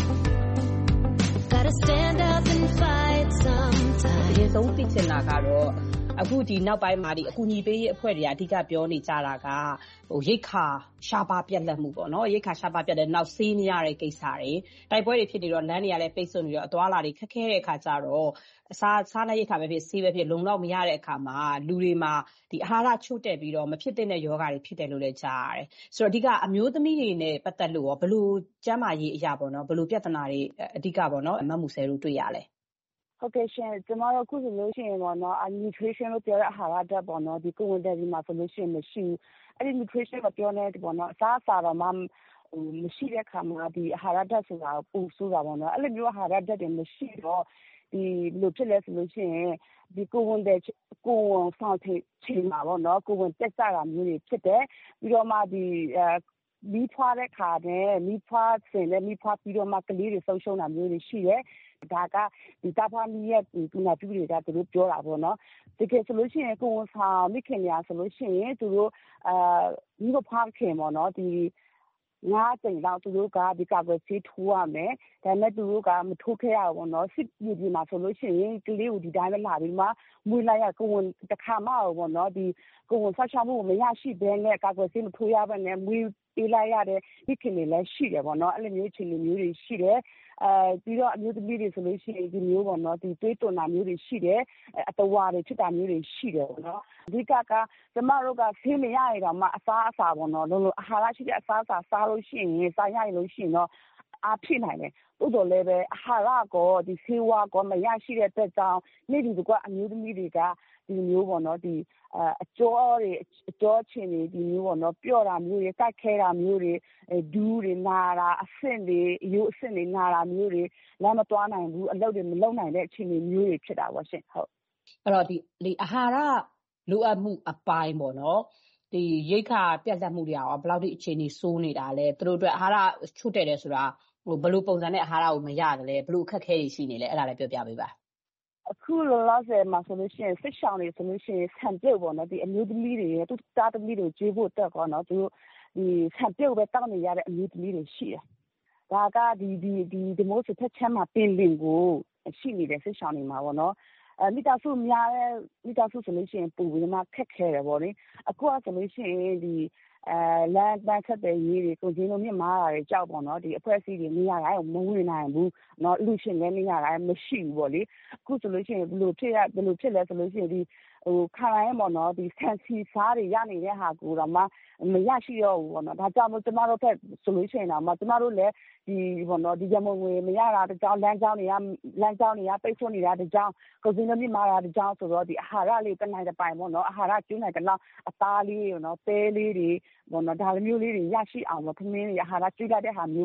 Gotta stand up and fight sometime. အရင်ဆုံးသိချင်တာကတော့အခုဒီနောက်ပိုင်းမှာဒီအကူအညီပေးရေးအဖွဲ့တွေကအဓိကပြောနေကြတာကဟိုရိတ်ခါရှားပါပြက်လက်မှုပေါ့နော်ရိတ်ခါရှားပါပြက်တဲ့နောက်ဆေးမရတဲ့ကိစ္စတွေတိုက်ပွဲတွေဖြစ်နေတော့လမ်းတွေကလည်းပိတ်ဆို့နေတော့အသွားလာတွေခက်ခဲတဲ့အခါကျတော့အစားစားနဲ့ရိတ်ခါပဲဖြစ်ဆေးပဲဖြစ်လုံလောက်မရတဲ့အခါမှာလူတွေမှာဒီအာဟာရချို့တဲ့ပြီးတော့မဖြစ်တဲ့ယောဂါတွေဖြစ်တယ်လို့လည်းကြားရတယ်ဆိုတော့အဓိကအမျိုးသမီးတွေနဲ့ပတ်သက်လို့ရောဘယ်လိုကျန်းမာရေးအရာပေါ့နော်ဘယ်လိုပြဿနာတွေအဓိကပေါ့နော်မတ်မူဆဲတို့တွေ့ရလဲဟုတ်ကဲ့ရှင်ကျမတို့အခုဆိုလို့ရှိရင်ပေါ့နော် nutrition လို့ပြောတဲ့အာဟာရဓာတ်ပေါ့နော်ဒီကိုဝင်တဲ့ဒီမှာဆိုလို့ရှိရင်မရှိဘူးအဲ့ဒီ nutrition ကိုပြောနေတယ်ပေါ့နော်အစားအစာတော့မှဟိုမရှိတဲ့ခါမှာဒီအာဟာရဓာတ်ဆိုတာပူဆိုးတာပေါ့နော်အဲ့လိုမျိုးအာဟာရဓာတ်တွေမရှိတော့ဒီဘယ်လိုဖြစ်လဲဆိုလို့ရှိရင်ဒီကိုဝင်တဲ့ကိုဝင်ဆောင်ချိန်မှာပေါ့နော်ကိုဝင်တက်ကြတာမျိုးတွေဖြစ်တယ်ပြီးတော့မှဒီအဲမီးဖွားတဲ့ခါနဲ့မီးဖွားစင်နဲ့မီးဖွားပြီးတော့မှကလေးတွေဆုံးရှုံးတာမျိုးတွေရှိတယ်ဒါကဒီတာဖာမီရဲ့ဒီကုနာတူတွေကသူတို့ပြောတာပေါ့နော်တကယ်ဆိုလို့ရှိရင်ကိုဝန်ဆောင်မိခင်များဆိုလို့ရှိရင်သူတို့အာမိဘဖားခင်ပေါ့နော်ဒီငါးကြိမ်လောက်သူတို့ကဒီကာကွယ်ဆေးထိုးရမယ်ဒါပေမဲ့သူတို့ကမထိုးခဲ့ရဘူးပေါ့နော်စစ်ပြည်ပြည်မှာဆိုလို့ရှိရင်ကလေးကိုဒီတိုင်းပဲလာပြီးမှမွေးလိုက်ရကိုဝန်တစ်ခါမှပေါ့နော်ဒီကိုဝန်ဆက်ချမှုမရရှိဘဲနဲ့ကာကွယ်ဆေးမထိုးရဘဲနဲ့မွေးပေးလိုက်ရတဲ့မိခင်တွေလည်းရှိတယ်ပေါ့နော်အဲ့လိုမျိုးအခြေအနေမျိုးတွေရှိတယ်အဲပြီးတော့အမျိုးသမီးတွေဆိုလို့ရှိရင်ဒီမျိုးပေါ့နော်ဒီတွေးတွန်တာမျိုးတွေရှိတယ်အတဝါတွေဖြစ်တာမျိုးတွေရှိတယ်ပေါ့နော်အဓိကကကျမတို့ကဆေးမရရတော့မှအစားအစာပေါ့နော်လုံးလုံးအာဟာရရှိတဲ့အစားအစာစားလို့ရှိရင်စားရရလို့ရှိရင်တော့အားဖြစ်နိုင်တယ်တိုးတော်လည်းပဲအာဟာရကောဒီဆေးဝါးကောမရရှိတဲ့အတွက်ကြောင့်နေ့ဒီကအမျိုးသမီးတွေကဒီမျိုးပေါ့နော်ဒီအကျော်တွေအကျော်ချင်းတွေဒီမျိုးပေါ့နော်ပျော့တာမျိုးတွေတိုက်ခဲတာမျိုးတွေဒူးတွေနာတာအဆင့်တွေအယိုးအဆင့်တွေနာတာမျိုးတွေလမ်းမသွားနိုင်ဘူးအလုပ်တွေမလုပ်နိုင်တဲ့အခြေအနေမျိုးတွေဖြစ်တာပေါ့ရှင်ဟုတ်အဲ့တော့ဒီဒီအာဟာရလိုအပ်မှုအပိုင်းပေါ့နော်ဒီရိတ်ခါပြတ်လက်မှုတွေရောဘယ်လောက်ထိအခြေအနေဆိုးနေတာလဲသူတို့အတွက်အာဟာရချို့တဲ့တယ်ဆိုတာဟိုဘယ်လိုပုံစံနဲ့အာဟာရကိုမရတယ်လဲဘယ်လိုအခက်အခဲတွေရှိနေလဲအဲ့ဒါလည်းပြောပြပေးပါအခုလောလောဆယ်မှာဆိုလို့ရှိရင်စစ်ဆောင်တွေဆိုလို့ရှိရင်ဆံပြုတ်ပေါ့နော်ဒီအမျိုးသမီးတွေသူသားသမီးတွေကျွေးဖို့တက်ကောနော်သူတို့ဒီဆံပြုတ်ပဲတောင်းနေရတဲ့အမျိုးသမီးတွေရှိတယ်ဒါကဒီဒီဒီဒီမို့စစ်ချက်ချမ်းမှာပြင်လင်ကိုရှိနေတဲ့စစ်ဆောင်တွေမှာပေါ့နော်အဲမိသားစုများတဲ့မိသားစုဆိုလို့ရှိရင်ပူပြီးမှခက်ခဲတယ်ပေါ့လေအခုကဆိုလို့ရှိရင်ဒီအဲလမ်းပန်းဆက်တဲ့ရေးတွေကိုဂျင်းလုံးမြင့်မားတာတွေကြောက်ပေါ့နော်ဒီအဖွဲ့အစည်းတွေနေရာတိုင်းမဝင်နိုင်ဘူးเนาะလူရှင်လည်းနေရာတိုင်းမရှိဘူးပေါ့လေအခုဆိုလို့ရှိရင်ဘယ်လိုဖြစ်ရဘယ်လိုဖြစ်လဲဆိုလို့ရှိရင်ဒီဟိုခါတိုင်းပေါ့နော်ဒီဆန်စီစားတွေရနေတဲ့ဟာကိုတော့မှမရရှိတော့ဘူးပေါ့နော်ဒါကြောင့်မို့ကျမတို့ဖက်ဆိုလို့ရှိရင်တော့မှကျမတို့လည်းဒီပေါ့နော်ဒီရမုံငွေမရတာတကြောင်လမ်းကြောင်းတွေကလမ်းကြောင်းတွေကပိတ်ဆို့နေတာတကြောင်ကိုစင်းသမီးမာတာတကြောင်ဆိုတော့ဒီအာဟာရလေးတနိုင်တဲ့ပိုင်ပေါ့နော်အာဟာရကျူးနိုင်တဲ့လောက်အသားလေးပေါ့နော်ပဲလေးတွေပေါ့နော်ဒါလိုမျိုးလေးတွေရရှိအောင်ပေါ့ခမင်းတွေအာဟာရကျူးလိုက်တဲ့ဟာမျိုးပေါ့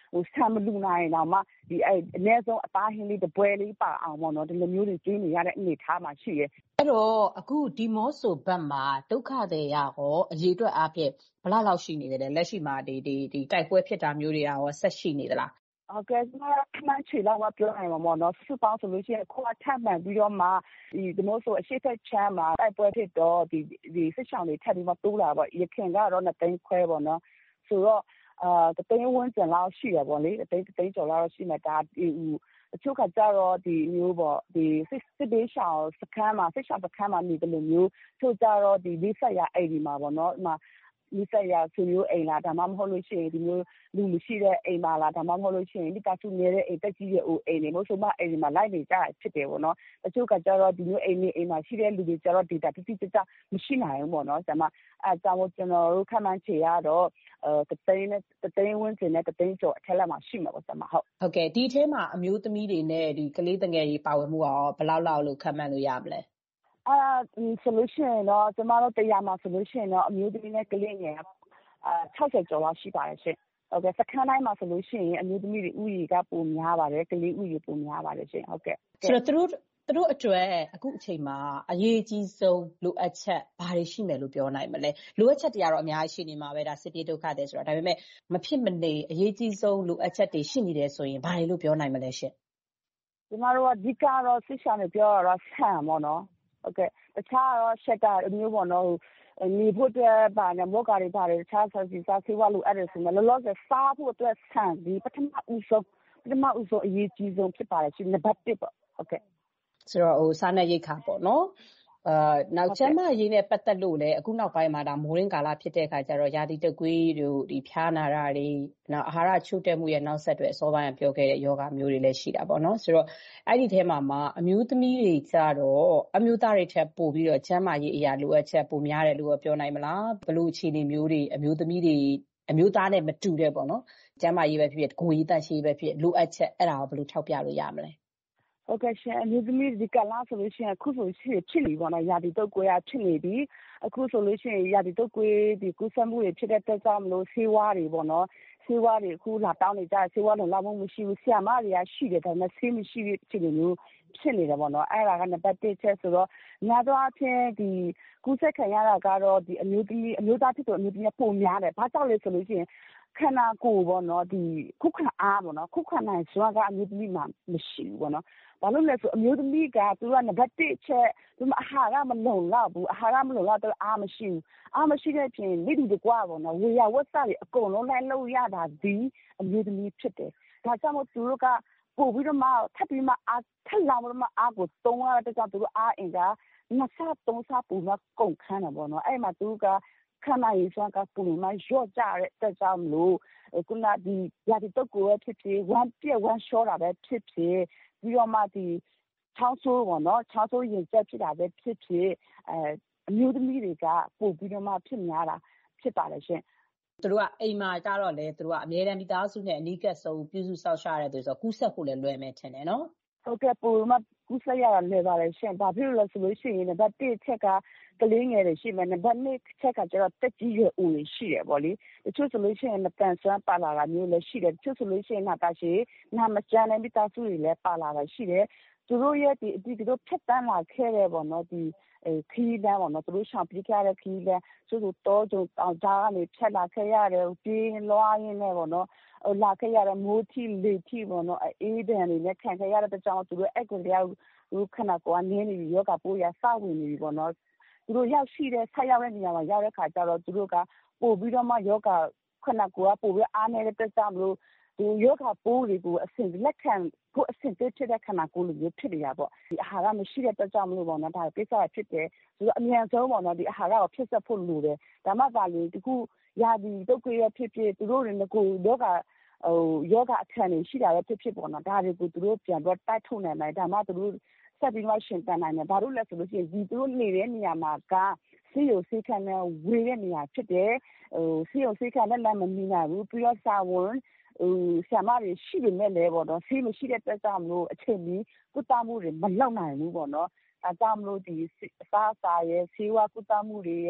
ဟိုဆံမလူနိုင်တော့မှဒီအဲ့အနည်းဆုံးအသားဟင်းလေးတစ်ပွဲလေးပါအောင်ပေါ့နော်ဒီလိုမျိုးတွေကျွေးနေရတဲ့အနေအထားမှာရှိရဲ့အဲ့တော့အခုဒီမော့ဆိုဘက်မှာဒုက္ခသည်ရရောအရေးအတွက်အဖြစ်ဘလောက်လောက်ရှိနေတယ်လဲလက်ရှိမှာဒီဒီဒီတိုက်ပွဲဖြစ်တာမျိုးတွေကရောဆက်ရှိနေသလားဟုတ်ကဲ့ကျွန်တော်ခန့်ချီလောက်ပြောနိုင်မှာပေါ့နော်စုပေါင်းဆိုလို့ရှိရင်ခွာထပ်မှန်ပြီးတော့မှဒီဒီမို့ဆိုအရှိတ်ဖက်ချမ်းမှာတိုက်ပွဲဖြစ်တော့ဒီဒီစစ်ဆောင်တွေထပ်ပြီးမှတိုးလာပေါ့ရခင်ကတော့နှစ်သိန်းခွဲပေါ့နော်ဆိုတော့အာတသိန်းဝန်းကျင်လောက်ရှိရပေါ့လေတသိန်းတသိန်းကျော်လောက်ရှိမှဒါဒီအချို့ကကြတော့ဒီမျိုးပေါ့ဒီစစ်စစ်ဘေးရှောင်စခန်းမှာစစ်ရှောင်စခန်းမှာနေတယ်လို့မျိုးချို့ကြတော့ဒီလေးဆက်ရအိမ်ဒီမှာပေါ့နော်ဒီမှာဒီဆက်ရဆွေမျိုးအိမ်လားဒါမှမဟုတ်လို့ရှိရင်ဒီမျိုးလူမရှိတဲ့အိမ်ပါလားဒါမှမဟုတ်လို့ရှိရင်ဒီကစုနေတဲ့အိမ်တက်ကြီးရဲ့အိမ်တွေမို့ဆိုမှအိမ်တွေမှာလိုက်နေကြဖြစ်တယ်ပေါ့နော်တချို့ကကြတော့ဒီမျိုးအိမ်တွေအိမ်မှာရှိတဲ့လူတွေကြတော့ data တိတိကျကျမရှိနိုင်ဘူးပေါ့နော်ဒါမှအဲကြောင့်ကျွန်တော်တို့ခန့်မှန်းချေရတော့အဲတသိန်းနဲ့တသိန်းဝန်းကျင်နဲ့တသိန်းကျော်အထက်လက်မှာရှိမှာပေါ့ဒါမှဟုတ်ဟုတ်ကဲ့ဒီထဲမှာအမျိုးသမီးတွေနဲ့ဒီကလေးတငယ်ကြီးပါဝင်မှုရောဘယ်လောက်လောက်လို့ခန့်မှန်းလို့ရမလဲအာဒီ solution တော့ကျွန်တော်တို့တရားမှာ solution တော့အမျိုးသမီးနဲ့ကလေးငယ်အာ၆၀ကျော်လောက်ရှိပါတယ်ရှင်ဟုတ်ကဲ့စခန်းတိုင်းမှာဆိုလို့ရှိရင်အမျိုးသမီးတွေဥယျာဉ်ကပိုများပါတယ်ကလေးဥယျာဉ်ပိုများပါတယ်ရှင်ဟုတ်ကဲ့ဆိုတော့သူတို့သူတို့အတွက်အခုအချိန်မှာအရေးကြီးဆုံးလိုအပ်ချက်ဘာတွေရှိမယ်လို့ပြောနိုင်မလဲလိုအပ်ချက်တွေကတော့အများကြီးရှိနေမှာပဲဒါစစ်ပြေးဒုက္ခတွေဆိုတော့ဒါပေမဲ့မဖြစ်မနေအရေးကြီးဆုံးလိုအပ်ချက်တွေရှိနေတယ်ဆိုရင်ဘာတွေလို့ပြောနိုင်မလဲရှင်ကျမတို့ကအဓိကတော့စစ်ဆောင်တွေပြောတော့ဆန်ပေါ့နော်ဟုတ်ကဲ့တခြားတော့ရှက်တာအမျိုးပေါ့နော်နေဖို့အတွက်ဗာနဲ့မော်ကာတွေပါတယ်တခြားဆက်စီစားဆေးဝါးလိုအပ်တယ်ဆိုမှလောလောဆယ်စားဖို့အတွက်ဆန်ဒီပထမဦးဆုံးပထမဦးဆုံးအရေးကြီးဆုံးဖြစ်ပါတယ်ရှင်နံပါတ်တစ်ပေါ့ဟုတ်ကဲ့ဆိုတော့ဟိုစားနပ်ရိက္ခာပေါ့နော်အာနောက်ကျမရေးနဲ့ပတ်သက်လို့လည်းအခုနောက်ပိုင်းမှာဒါမိုးရင်းကာလဖြစ်တဲ့အခါကျတော့ရာသီတုပ်ကွေးတို့ဒီဖျားနာတာတွေနောက်အာဟာရချို့တဲ့မှုရဲ့နောက်ဆက်တွဲအစောပိုင်းကပြောခဲ့တဲ့ယောဂမျိုးတွေလည်းရှိတာပေါ့နော်ဆိုတော့အဲ့ဒီထဲမှာမှာအမျိုးသမီးတွေကြတော့အမျိုးသားတွေထက်ပိုပြီးတော့ကျမရေးအရာလိုအပ်ချက်ပိုများတယ်လို့ပြောနိုင်မလားဘလို့အခြေအနေမျိုးတွေအမျိုးသမီးတွေအမျိုးသားနဲ့မတူတဲ့ပေါ့နော်ကျမရေးပဲဖြစ်ဖြစ်ကိုယ်ရေးတန့်ရှင်းပဲဖြစ်လိုအပ်ချက်အဲ့ဒါကိုဘလို့ထောက်ပြလို့ရမလဲဟုတ်ကဲ့ရှင်အမျိုးသမီးဒီကလာဆိုလို့ရှိရင်အခုဆိုရှင်ဖြစ်နေပါတော့ရာသီတုပ်ကွေးရဖြစ်နေပြီအခုဆိုလို့ရှိရင်ရာသီတုပ်ကွေးဒီကူးစက်မှုတွေဖြစ်တဲ့အတွက်ကြောင့်မလို့ဆေးဝါးတွေပေါ့နော်ဆေးဝါးတွေအခုလာတောင်းနေကြဆေးဝါးလုံလောက်မှုမရှိဘူးဆရာမတွေကရှိတယ်ဒါပေမဲ့ဆေးမရှိဖြစ်နေမျိုးဖြစ်နေတယ်ပေါ့နော်အဲ့ဒါကနံပါတ်တစ်ချက်ဆိုတော့များသောအားဖြင့်ဒီကူးစက်ခံရတာကတော့ဒီအမျိုးသမီးအမျိုးသားဖြစ်တဲ့အမျိုးသမီးပုံများတယ်ဘာကြောင့်လဲဆိုလို့ရှိရင်ခန္ဓာကိုယ်ပေါ့နော်ဒီခုခံအားပေါ့နော်ခုခံနိုင်စွမ်းကအမျိုးသမီးမှာမရှိဘူးပေါ့နော်ဘာလို့လဲဆိုအမျိုးသမီးကသူကနံပါတ်တစ်ချက်သူမအာဟာရမလုံလောက်ဘူးအာဟာရမလုံလောက်တော့အားမရှိဘူးအားမရှိတဲ့အပြင်မိတူတကွာပေါ့နော်ဝေယဝတ်စာတွေအကုန်လုံးလိုက်လို့ရတာဒီအမျိုးသမီးဖြစ်တယ်ဒါကြောင့်မို့သူတို့ကပို့ပြီးတော့မှထပ်ပြီးမှအားထပ်လောင်ပြီးမှအားကိုတုံးရတဲ့ကြောင့်သူတို့အားအင်ကနှစ်ဆသုံးဆပူမှကုန်ခန်းတယ်ပေါ့နော်အဲ့မှာသူကခန္ဓာရည်စွမ်းကပုံမှန်ရော့ကြတဲ့အတွက်ကြောင့်မလို့ခုနဒီရာဒီတော့ကိုဖြစ်ဖြစ်ဝမ်းပြက်ဝမ်းလျှောတာပဲဖြစ်ဖြစ်ပြီးတော့မှဒီချောင်းဆိုးပေါ့နော်ချောင်းဆိုးရင်ကျက်ဖြစ်တာပဲဖြစ်ဖြစ်အဲအမျိုးသမီးတွေကပို့ပြီးတော့မှဖြစ်များတာဖြစ်ပါတယ်ရှင်သူတို့ကအိမ်မှာကြတော့လေသူတို့ကအမြဲတမ်းမိသားစုနဲ့အနီးကပ်ဆုံးပြုစုစောင့်ရှောက်ရတဲ့သူဆိုတော့ကူးဆက်ဖို့လည်းလွယ်မယ်ထင်တယ်နော်ဟုတ်ကဲ့ပို့မှကူးဆက်ရတာလွယ်ပါတယ်ရှင်ဘာဖြစ်လို့လဲဆိုလို့ရှိရင်နံပါတ်တစ်ချက်ကကလေးငယ်တွေရှိမယ်နံပါတ်နှစ်ချက်ကကျတော့တက်ကြီးရွယ်ဦးတွေရှိတယ်ပေါ့လေတချို့ဆိုလို့ရှိရင်မတန်ဆွမ်းပါလာတာမျိုးလည်းရှိတယ်တချို့ဆိုလို့ရှိရင်နာတာရှိနာမကျန်းတဲ့မိသားစုတွေလည်းပါလာတာရှိတယ်သူတို့ရဲ့ဒီဒီတို့ဖြတ်တန်းလာခဲ့တဲ့ပေါ့နော်ဒီခီးလမ်းပေါ့နော်သူတို့ရှောင်ပြေးခဲ့တဲ့ခီးလမ်းဆိုတော့တော့ကြုံအောင်ကြားကနေဖြတ်လာခဲ့ရတယ်ပြေးလွှားရင်းနဲ့ပေါ့နော်ဟိုလာခဲ့ရတဲ့မိုးထီလေထီပေါ့နော်အေးဒဏ်တွေနဲ့ခံခဲ့ရတဲ့ကြောင့်သူတို့အဲ့ကိုတရားသူခဏကွာနင်းနေပြီးယောဂပိုးရစဝင်နေပြီပေါ့နော်သူတို့ရောက်ရှိတဲ့ဆက်ရောက်တဲ့နေရာမှာရောက်တဲ့ခါကျတော့သူတို့ကပို့ပြီးတော့မှယောဂခဏကွာပို့ပြီးအားနေတဲ့တက်ကြမလို့ဒီယောဂပိုးတွေကိုအစဉ်လက်ခံကိုအစဉ်တည်းဖြစ်တဲ့ခန္ဓာကိုယ်လိုမျိုးဖြစ်နေတာပေါ့ဒီအာဟာရမရှိတဲ့တက်ကြမလို့ပေါ့နော်ဒါကိစ္စဖြစ်တယ်သူကအမြန်ဆုံးပေါ့နော်ဒီအာဟာရကိုဖြစ်ဆက်ဖို့လိုတယ်ဒါမှသာလေဒီခုရာဒီတုတ်ကွေးရဖြစ်ဖြစ်သူတို့တွေကကိုယောဂဟိုယောဂအထန်တွေရှိတာပဲဖြစ်ဖြစ်ပေါ့နော်ဒါတွေကိုသူတို့ပြန်တော့တိုက်ထုတ်နိုင်တယ်ဒါမှသူတို့ဆက်ပြီးမှရှင်တန်နိုင်တယ်ဘာလို့လဲဆိုလို့ရှိရင်ဒီသူတို့နေတဲ့နေရာမှာကဆေးရုံဆေးခန်းနဲ့ဝေးတဲ့နေရာဖြစ်တယ်ဟိုဆေးရုံဆေးခန်းနဲ့လည်းမမီနိုင်ဘူးပြီးတော့စာဝန်ဟိုဆရာမတွေရှိပေမဲ့လည်းပေါ့နော်ဆေးမရှိတဲ့အတွက်ကြောင့်မလို့အချိန်ကြီးကုသမှုတွေမလုပ်နိုင်ဘူးပေါ့နော်အဲကြောင့်မလို့ဒီအစားအစာရဲ့ဆေးဝါးကုသမှုတွေရဲ့ဟ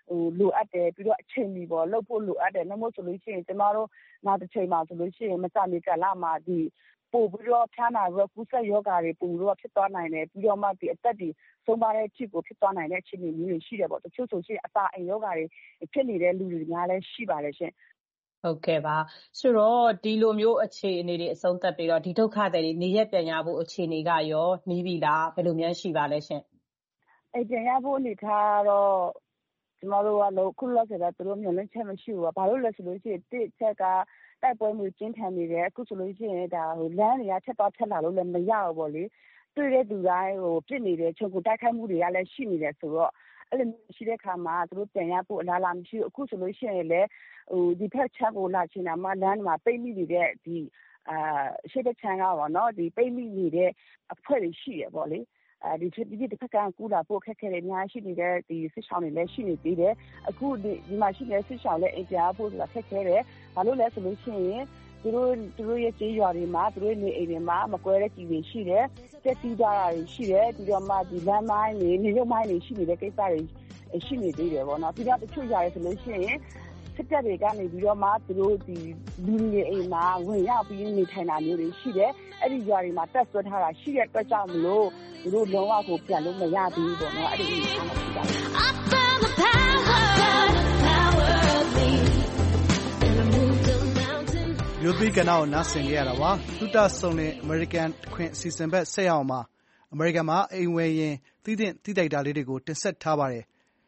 ဟိုလိုအပ်တယ်ပြီးတော့အချိန်ကြီးပေါ့လုပ်ဖို့လိုအပ်တယ်နှမို့ဆိုလို့ရှိရင်ကျမတို့နောက်တစ်ချိန်မှာဆိုလို့ရှိရင်မစမီကလာမှာဒီပို့ပြီးတော့ဖျားနာပြီးတော့ကူးစက်ရောဂါတွေပို့ပြီးတော့ဖြစ်သွားနိုင်တယ်ပြီးတော့မှဒီအသက်တွေဆုံးပါတဲ့အဖြစ်ကိုဖြစ်သွားနိုင်တဲ့အခြေအနေမျိုးတွေရှိတယ်ပေါ့တချို့ဆိုရှင်အစာအိမ်ရောဂါတွေဖြစ်နေတဲ့လူတွေများလည်းရှိပါတယ်ရှင်ဟုတ်ကဲ့ပါဆိုတော့ဒီလိုမျိုးအခြေအနေတွေအဆုံးသတ်ပြီးတော့ဒီဒုက္ခတွေနေရက်ပြန်ရဖို့အခြေအနေကရောနီးပြီလားဘယ်လိုများရှိပါလဲရှင်အဲ့ပြန်ရဖို့အနေထားတော့ကျမတို့ကတော့ခုလောဆယ်ကသူတို့မျိုးလင်းချက်မရှိဘူးဘာလို့လဲဆိုလို့ရှိရင်တစ်ချက်ကတိုက်ပွဲမျိုးကျင်းထန်နေတယ်အခုဆိုလို့ရှိရင်ဒါဟိုလမ်းတွေကချက်တော့ချက်လာလို့လည်းမရဘူးပေါ့လေတွေ့တဲ့သူတိုင်းဟိုပြစ်နေတယ်ချုပ်ကိုတိုက်ခိုက်မှုတွေကလည်းရှိနေတယ်ဆိုတော့အဲ့လိုရှိတဲ့ခါမှာသူတို့ပြန်ရဖို့အလားလာမရှိဘူးအခုဆိုလို့ရှိရင်လည်းဟိုဒီဖက်ချက်ကိုလာချင်တာမှလမ်းမှာပိတ်မိနေတဲ့ဒီအာရှိတဲ့ချန်ကပေါ့နော်ဒီပိတ်မိနေတဲ့အဖွဲ့တွေရှိရပေါ့လေအဲဒီဒီဒီတစ်ခါကကူလာပို့ခက်ခဲတယ်အများရှိနေတဲ့ဒီစစ်ဆောင်တွေလည်းရှိနေသေးတယ်အခုဒီဒီမှာရှိနေတဲ့စစ်ဆောင်လည်းအပြားဖို့ဆိုတာခက်ခဲတယ်ဘာလို့လဲဆိုလို့ရှိရင်သူတို့သူတို့ရဲ့ကြေးရွာတွေမှာသူတို့နေအိမ်တွေမှာမကွဲတဲ့ကြီးတွေရှိတယ်တက်တီးကြတာတွေရှိတယ်ပြီးတော့မှဒီလမ်းမိုင်းတွေနေရုပ်မိုင်းတွေရှိနေတဲ့ကိစ္စတွေရှိနေသေးတယ်ပေါ့နော်ပြီးတော့တချို့ຢာတွေဆိုလို့ရှိရင်စစ်တပ်တွေကနေပြီးတော့မှသူတို့ဒီလူတွေအိမ်မှာဝင်ရောက်ပြီးနေထိုင်တာမျိုးတွေရှိတယ်အဲ့ဒီຢာတွေမှာတက်ဆွဲထားတာရှိတဲ့အတွက်ကြောင့်မလို့သူတို့လုံးဝကိုပြန်လို့မရသေးဘူးပေါ့နော်အဲ့ဒီအနေအထားမှာရှိတာမျိုးသမီးကဏ္ဍကိုနားဆင်ကြရတာပါသုတဆုံလင် American ခွင့်အစီအစဉ်ဘက်ဆက်ရအောင်ပါအမေရိကန်မှာအိမ်ဝယ်ရင်သိတဲ့သိတိုက်တာလေးတွေကိုတင်ဆက်ထားပါတယ်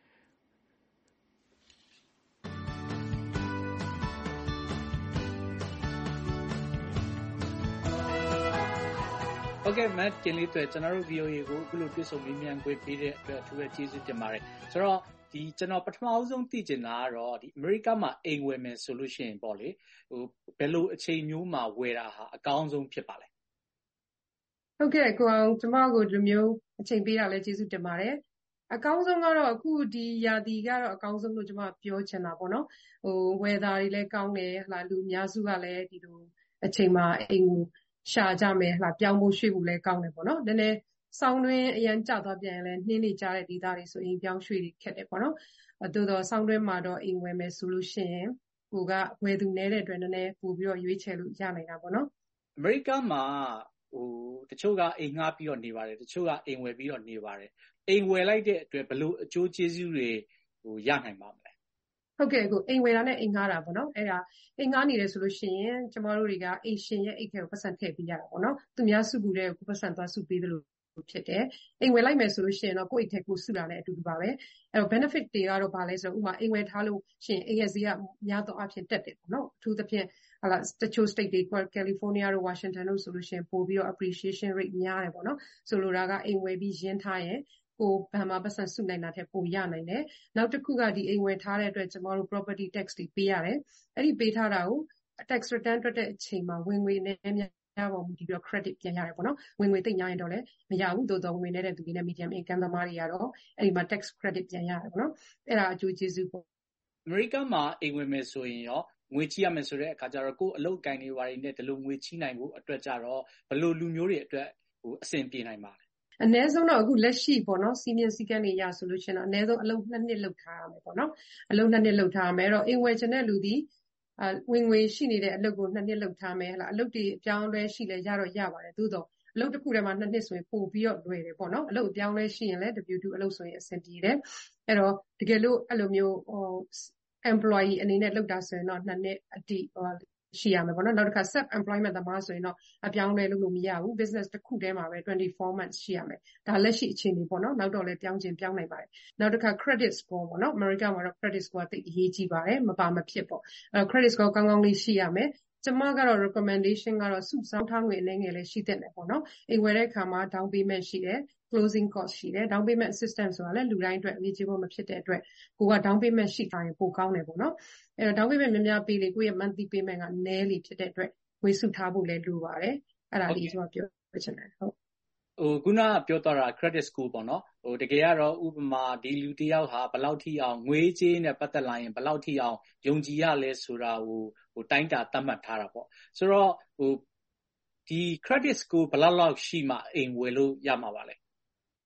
ဟုတ်ကဲ့မတ်ကျင်လေးတွေကျွန်တော်တို့ V O A ကိုအခုလိုတွေ့ဆုံမေးမြန်းခွင့်ပေးတဲ့အတွက်အထူးပဲကျေးဇူးတင်ပါတယ်ဆိုတော့ဒီကျွန်တော်ပထမအဆုံးသိချင်တာကတော့ဒီအမေရိကမှာအိမ်ဝယ်မယ်ဆိုလို့ရှိရင်ပေါ့လေဟိုဘယ်လိုအချိန်မျိုးမှာဝယ်တာဟာအကောင်းဆုံးဖြစ်ပါလဲဟုတ်ကဲ့ကိုအောင်ကျမကိုဒီမျိုးအချိန်ပေးတာလဲကျေးဇူးတင်ပါတယ်အကောင်းဆုံးကတော့အခုဒီရာသီကတော့အကောင်းဆုံးလို့ကျမပြောချင်တာပေါ့နော်ဟို weather တွေလည်းကောင်းတယ်ဟလာလူအများစုကလည်းဒီလိုအချိန်မှာအိမ်ကိုရှာကြမယ်ဟလာပြောင်းဖို့ရွှေ့ဖို့လည်းကောင်းတယ်ပေါ့နော်နည်းနည်းဆောင်းတွင်းအရန်ကျသွားပြန်ရင်လည်းနှင်းနေကြတဲ့ဒေသတွေဆိုရင်ပြောင်းရွှေ့တွေခက်တယ်ပေါ့နော်အတူတော့ဆောင်းတွင်းမှာတော့အိမ်ဝယ်မယ်ဆိုလို့ရှိရင်ကိုကဝယ်သူနေတဲ့အတွက်နည်းနည်းပို့ပြီးတော့ရွေးချယ်လို့ရနိုင်တာပေါ့နော်အမေရိကမှာဟိုတချို့ကအိမ်ငှားပြီးတော့နေပါတယ်တချို့ကအိမ်ဝယ်ပြီးတော့နေပါတယ်အိမ်ဝယ်လိုက်တဲ့အတွက်ဘလို့အကျိုးကျေးဇူးတွေဟိုရနိုင်ပါမလဲဟုတ်ကဲ့ကိုအိမ်ဝယ်တာနဲ့အိမ်ငှားတာပေါ့နော်အဲ့ဒါအိမ်ငှားနေတယ်ဆိုလို့ရှိရင်ကျမတို့တွေကအိမ်ရှင်ရဲ့အိတ်ထဲကိုပတ်စံထည့်ပေးရတာပေါ့နော်သူများစုဘူးတဲ့ကိုပတ်စံသွားစုပေးသလိုဖြစ်တယ်အိမ်ဝယ်လိုက်မယ်ဆိုလို့ရှိရင်တော့ကိုယ့်အိတ်ထဲကိုစုလာတဲ့အတူတူပါပဲအဲ့တော့ benefit တွေကတော့ဘာလဲဆိုတော့ဥပမာအိမ်ဝယ်ထားလို့ရှိရင်အိမ်ရဲ့ဈေးကများသောအားဖြင့်တက်တယ်ပေါ့နော်အထူးသဖြင့်ဟာလာတချို့ state တွေ California တို့ Washington တို့ဆိုလို့ရှိရင်ပို့ပြီးတော့ appreciation rate များတယ်ပေါ့နော်ဆိုလိုတာကအိမ်ဝယ်ပြီးရင်းထားရင်ကိုဘဏ်မှာပတ်စံစုနိုင်တာထက်ပိုရနိုင်တယ်နောက်တစ်ခုကဒီအိမ်ဝယ်ထားတဲ့အတွက်ကျမတို့ property tax တွေပေးရတယ်အဲ့ဒီပေးထားတာကို tax return ထွက်တဲ့အချိန်မှာဝင်ငွေနဲ့များပေါ်မူတည်ပြီးတော့ credit ပြန်ရတယ်ပေါ့နော်ဝင်ငွေသိပ်များရင်တော့လည်းမရဘူးသို့တော်ဝင်နေတဲ့သူတွေနဲ့ medium income သမားတွေကတော့အဲ့ဒီမှာ tax credit ပြန်ရတယ်ပေါ့နော်အဲ့ဒါအကျိုးကျေးဇူးပေါ့အမေရိကမှာအိမ်ဝယ်မယ်ဆိုရင်ရောငွေချီရမယ်ဆိုတဲ့အခါကျတော့ကိုယ်အလုပ်ကိုင်နေပါရင်လည်းဒီလိုငွေချီနိုင်ဖို့အတွက်ကြတော့ဘယ်လိုလူမျိုးတွေအတွက်ဟိုအဆင်ပြေနိုင်ပါလဲအနည်းဆုံးတော့အခုလက်ရှိပေါ့နော်စီမင်းစည်းကမ်းတွေရဆိုလို့ရှိရင်တော့အနည်းဆုံးအလုပ်နှစ်နှစ်လုပ်ထားရမယ်ပေါ့နော်အလုပ်နှစ်နှစ်လုပ်ထားရမယ်အဲ့တော့အိမ်ဝယ်ချင်တဲ့လူဒီအဝင်ငွေရှိနေတဲ့အလုပ်ကိုနှစ်နှစ်လုပ်ထားမယ်ဟလားအလုပ်တွေအပြောင်းအလဲရှိလဲရတော့ရပါတယ်သို့တော့အလုပ်တစ်ခုတည်းမှာနှစ်နှစ်ဆိုရင်ပို့ပြီးတော့လွယ်တယ်ပေါ့နော်အလုပ်အပြောင်းလဲရှိရင်လည်း W two အလုပ်ဆိုရင်အဆင်ပြေတယ်အဲ့တော့တကယ်လို့အဲ့လိုမျိုးဟို employee အနေနဲ့လုပ်တာဆိုရင်တော့နှစ်နှစ်အတိဟိုရှိရမယ်ပေါ့နော်နောက်တစ်ခါ self employment သမားဆိုရင်တော့အပြောင်းလဲလုပ်လို့မရဘူး business တစ်ခုတည်းမှာပဲtwenty-four months ရှိရမယ်ဒါလက်ရှိအခြေအနေပေါ့နော်နောက်တော့လည်းပြောင်းခြင်းပြောင်းနိုင်ပါတယ်နောက်တစ်ခါ credit score ပေါ့နော် America မှာတော့ credit score တိတ်အရေးကြီးပါတယ်မပါမဖြစ်ပေါ့အဲ credit score ကောင်းကောင်းလေးရှိရမယ်ကျမကတော့ recommendation ကတော့စုဆောင်းထားငွေအနေငယ်လေးရှိတဲ့တယ်ပေါ့နော်အိမ်ဝယ်တဲ့အခါမှာ down payment ရှိတယ် closing cost ရှိတယ် down payment assistance ဆိုတာလည်းလူတိုင်းအတွက်အရေးကြီးဖို့မဖြစ်တဲ့အတွက်ကိုက down payment ရှိထားရင်ပိုကောင်းတယ်ပေါ့နော်အဲတော့ down payment များများပေးလေကိုယ့်ရဲ့ monthly payment ကနည်းလေဖြစ်တဲ့အတွက်ငွေစုထားဖို့လည်းလိုပါတယ်အဲ့ဒါလေးကျွန်တော်ပြောချင်တယ်ဟုတ်ဟိုခုနကပြောတော့တာ credit score ပေါ့နော်ဟိုတကယ်ကတော့ဥပမာဒီလူတယောက်ဟာဘယ်လောက်ထိအောင်ငွေကြေးနဲ့ပတ်သက်လာရင်ဘယ်လောက်ထိအောင်ယုံကြည်ရလဲဆိုတာဟိုဟိုတိုင်းတာသတ်မှတ်ထားတာပေါ့ဆိုတော့ဟိုဒီ credit score ဘယ်လောက်လောက်ရှိမှအိမ်ဝယ်လို့ရမှာပါလဲ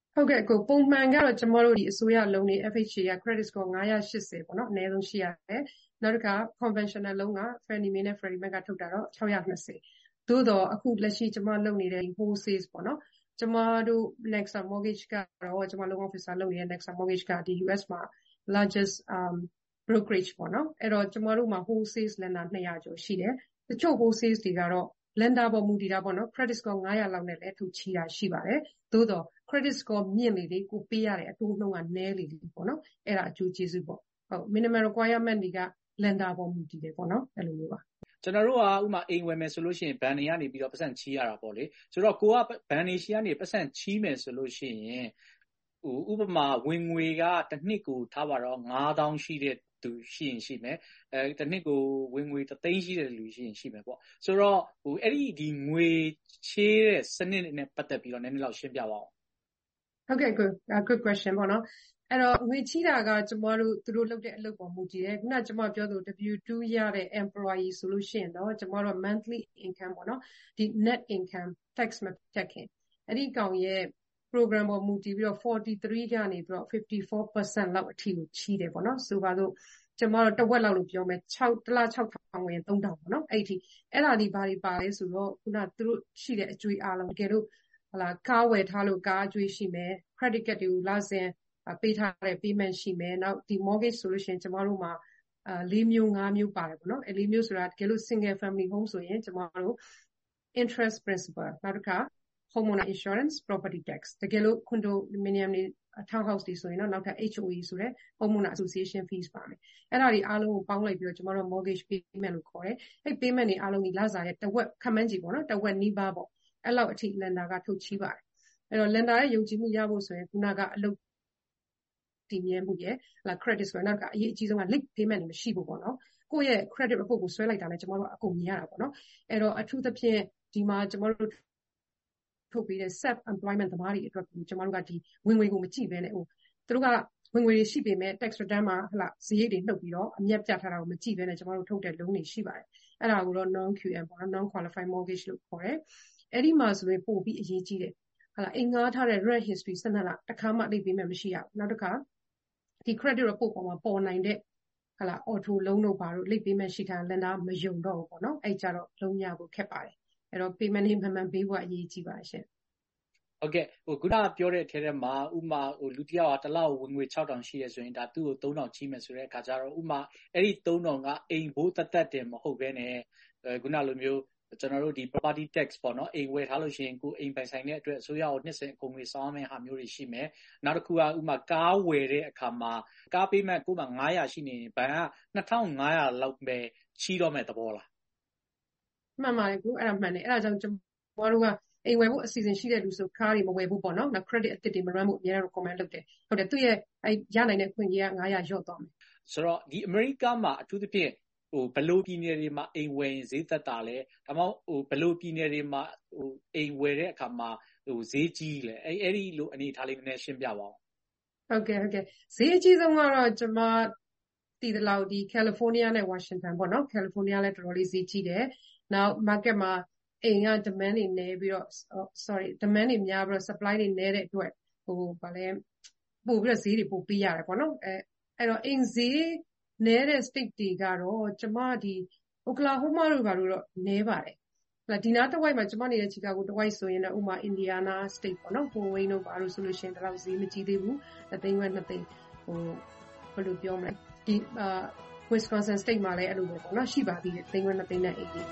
ဟုတ်ကဲ့ကိုပုံမှန်ကတော့ကျမတို့ဒီအစိုးရလုံးနေ F H A က credit score five eightyပေါ့နော်အနည်းဆုံးရှိရတယ်နောက်တစ်ခါ conventional လုံးက Fannie Mae နဲ့ Freddie Mac ကထုတ်တာတော့six twentyသို့တော့အခုလက်ရှိကျမလုပ်နေတဲ့ wholesale ပေါ့နော်ကျမတို့ Nexa Mortgage ကတော့ကျမလုံး officer လုပ်နေတဲ့ Nexa Mortgage ကဒီ U S မှာ largest um brokerage ပေါ့နော်အဲ့တော့ကျမတို့မှာ wholesale lender two hundredကျော်ရှိတယ်တချို့ wholesale တွေကတော့ lender ပေါ်မူတည်တာပေါ့နော် credit score five hundredလောက်နဲ့လည်းထုတ်ချီတာရှိပါတယ်သို့တော့ credit score မြင့်လေလေကိုပေးရတဲ့အတိုးနှုန်းကနည်းလေလေပေါ့နော်အဲ့ဒါအကျိုးကျေးဇူးပေါ့ဟုတ် minimum requirement တွေက lender ပေါ်မူတည်တယ်ပေါ့နော်အဲ့လိုမျိုးပါကျွန်တော်တို့ကဥမာအိမ်ဝယ်မယ်ဆိုလို့ရှိရင်ဘဏ်တွေကနေပြီးတော့ပတ်စံချီးရတာပေါ့လေဆိုတော့ကိုကဘဏ်တွေရှိကနေပတ်စံချီးမယ်ဆိုလို့ရှိရင်ဟိုဥပမာဝင်ငွေကတစ်နှစ်ကိုထားပါတော့five thousandရှိတဲ့သူရှိရင်ရှိမယ်အဲတစ်နှစ်ကိုဝင်ငွေoneသိန်းရှိတဲ့လူရှိရင်ရှိမယ်ပေါ့ဆိုတော့ဟိုအဲ့ဒီဒီငွေချေးတဲ့စနစ်နဲ့ပတ်သက်ပြီးတော့နည်းနည်းလောက်ရှင်းပြပါဦးဟုတ်ကဲ့ good good question ပေါ့နော်အဲ့တော့ငွေချီးတာကကျမတို့သူတို့လုပ်တဲ့အလုပ်ပေါ်မူတည်တယ်ခုနကကျမပြောသလို W two ရတဲ့ employee ဆိုလို့ရှိရင်တော့ကျမတို့ monthly income ပေါ့နော်ဒီ net income tax မဖြတ်ခင်အဲ့ဒီကောင်ရဲ့ program ပေါ်မူတည်ပြီးတော့forty-threeကနေပြီးတော့fifty-four percent လောက်အထိကိုချီးတယ်ပေါ့နော်ဆိုပါတော့ကျမတို့တစ်ဝက်လောက်လို့ပြောမယ်sixတစ်လsix thousandဝင်three thousandပေါ့နော်အဲ့ဒီအဲ့ဒါဒီဘာတွေပါလဲဆိုတော့ခုနသူတို့ရှိတဲ့အကျွေးအားလုံးတကယ်လို့ဟလာကားဝယ်ထားလို့ကားအကျွေးရှိမယ် credit card တွေကိုလာစဉ်ပေးထားတဲ့ payment ရှိမယ်နောက်ဒီ mortgage ဆိုလို့ရှိရင်ကျမတို့မှာအာ၄မျိုး၅မျိုးပါတယ်ပေါ့နော်အဲ၄မျိုးဆိုတာတကယ်လို့ single family home ဆိုရင်ကျမတို့ interest principal နောက်တစ်ခါ homeowner insurance property tax တကယ်လို့ condominium တွေ townhouse တွေဆိုရင်တော့နောက်ထပ် H O A ဆိုတဲ့ homeowner association fees ပါမယ်အဲ့ဒါတွေအားလုံးကိုပေါင်းလိုက်ပြီးတော့ကျမတို့ mortgage payment လို့ခေါ်တယ်အဲ့ payment တွေအားလုံးကြီးလစာရဲ့တစ်ဝက်ခန့်မှန်းကြည့်ပေါ့နော်တစ်ဝက်နီးပါးပေါ့အဲ့လောက်အထိ lender ကထုတ်ချီးပါတယ်အဲ့တော့ lender ရဲ့ယုံကြည်မှုရဖို့ဆိုရင်ခုနကအလုပ်တည်မြဲမှုရဲ့ဟလာ credit score နောက်ကအရေးအကြီးဆုံးက late payment တွေမရှိဘူးပေါ့နော်ကိုယ့်ရဲ့ credit report ကိုဆွဲလိုက်တာနဲ့ကျမတို့အကုန်မြင်ရတာပေါ့နော်အဲ့တော့အထူးသဖြင့်ဒီမှာကျမတို့ထုတ်ပေးတဲ့ self employment သမားတွေအတွက်ကျမတို့ကဒီဝင်ငွေကိုမကြည့်ဘဲနဲ့ဟိုသူတို့ကဝင်ငွေရှိပေမဲ့ tax return မှာဟလာဈေးတွေနှုတ်ပြီးတော့အမြတ်ပြထားတာကိုမကြည့်ဘဲနဲ့ကျမတို့ထုတ်တဲ့ loan တွေရှိပါတယ်အဲ့ဒါကိုတော့ non Q M ပေါ့နော် non qualified mortgage လို့ခေါ်တယ်အဲ့ဒီမှာဆိုရင်ပို့ပြီးအရေးကြီးတယ်ဟလာအင်္ဂါထားတဲ့ rent history twelveလတစ်ခါမှလိပ်ပေးမှမရှိရဘူးနောက်တစ်ခါဒီ credit report ပေါ်မှာပေါ်နိုင်တဲ့ဟလာ auto loan တို့ဘာလို့လိပ်ပေးမှရှိတာ lender မယုံတော့ဘူးပေါ့နော်အဲ့ကြတော့လုံးရဖို့ခက်ပါတယ်အဲ့တော့ payment မှန်မှန်ပေးဖို့အရေးကြီးပါရှင်ဟုတ်ကဲ့ဟိုခုနကပြောတဲ့အထက်ထဲမှာဥမာဟိုလူတယောက်ကတစ်လောက်ဝင်ငွေsix thousandရှိရဆိုရင်ဒါသူ့ကိုthree thousandချီးမယ်ဆိုတဲ့အခါကျတော့ဥမာအဲ့ဒီthree thousandကအိမ်ဘိုးတသက်တင်မဟုတ်ဘဲနဲ့အဲခုနလိုမျိုးကျွန်တော်တို့ဒီ property tax ပေါ့နော်အိမ်ဝယ်ထားလို့ရှိရင်ကိုအိမ်ပိုင်ဆိုင်တဲ့အတွက်အစိုးရကိုနှစ်စဉ်အကုန်ငွေဆောင်ရမယ့်ဟာမျိုးတွေရှိမယ်နောက်တစ်ခုကဥမာကားဝယ်တဲ့အခါမှာကားပေးမဲ့ကိုမှfive hundredရှိနေရင်ဘဏ်ကtwenty-five hundredလောက်ပဲချီးတော့မဲ့သဘောလားမှန်ပါတယ်ကိုအဲ့ဒါမှန်တယ်အဲ့ဒါကြောင့်ကျွန်တော်တို့ကအိမ်ဝယ်ဖို့အစီအစဉ်ရှိတဲ့လူဆိုကားတွေမဝယ်ဖို့ပေါ့နော်နောက် credit အသစ်တွေမ run ဖို့အများကြီး recommend လုပ်တယ်ဟုတ်တယ်သူ့ရဲ့အဲရနိုင်တဲ့ခွင့်ကြီးကfive hundredလျော့သွားမယ်ဆိုတော့ဒီ America မှာအထူးသဖြင့်ဟိုဘလို့ပြည်နယ်တွေမှာအိမ်ဝယ်ရင်ဈေးသက်တာလဲဒါမှမဟုတ်ဟိုဘလို့ပြည်နယ်တွေမှာဟိုအိမ်ဝယ်တဲ့အခါမှာဟိုဈေးကြီးလဲအဲအဲ့ဒီလိုအနေထားလေးနည်းနည်းရှင်းပြပါဦးဟုတ်ကဲ့ဟုတ်ကဲ့ဈေးအကြီးဆုံးကတော့ကျွန်မတည်တယ်လို့ဒီ California နဲ့ Washington ပေါ့နော် California လည်းတော်တော်လေးဈေးကြီးတယ်နောက် market မှာအိမ်က demand တွေနည်းပြီးတော့ sorry demand တွေများပြီးတော့ supply တွေနည်းတဲ့အတွက်ဟိုဗာလဲပို့ပြီးတော့ဈေးတွေပို့ပေးရတယ်ပေါ့နော်အဲအဲ့တော့အိမ်ဈေးနည်းတဲ့ state တွေကတော့ကျမဒီ Oklahoma တို့ဘာလို့တော့နည်းပါတယ်ဟလာဒီနားတစ်ဝိုက်မှာကျမနေတဲ့ Chicago တစ်ဝိုက်ဆိုရင်တော့ဥမာ Indiana state ပေါ့နော် Fort Wayne တို့ဘာလို့ဆိုလို့ရှိရင်တော့ဈေးမကြီးသေးဘူးတသိန်းဝက်နှစ်သိန်းဟိုဘယ်လိုပြောမလဲဒီအာ Wisconsin state မှာလည်းအဲ့လိုပဲပေါ့နော်ရှိပါသေးတယ်သိန်းဝက်နှစ်သိန်းနဲ့အိမ်ကြီး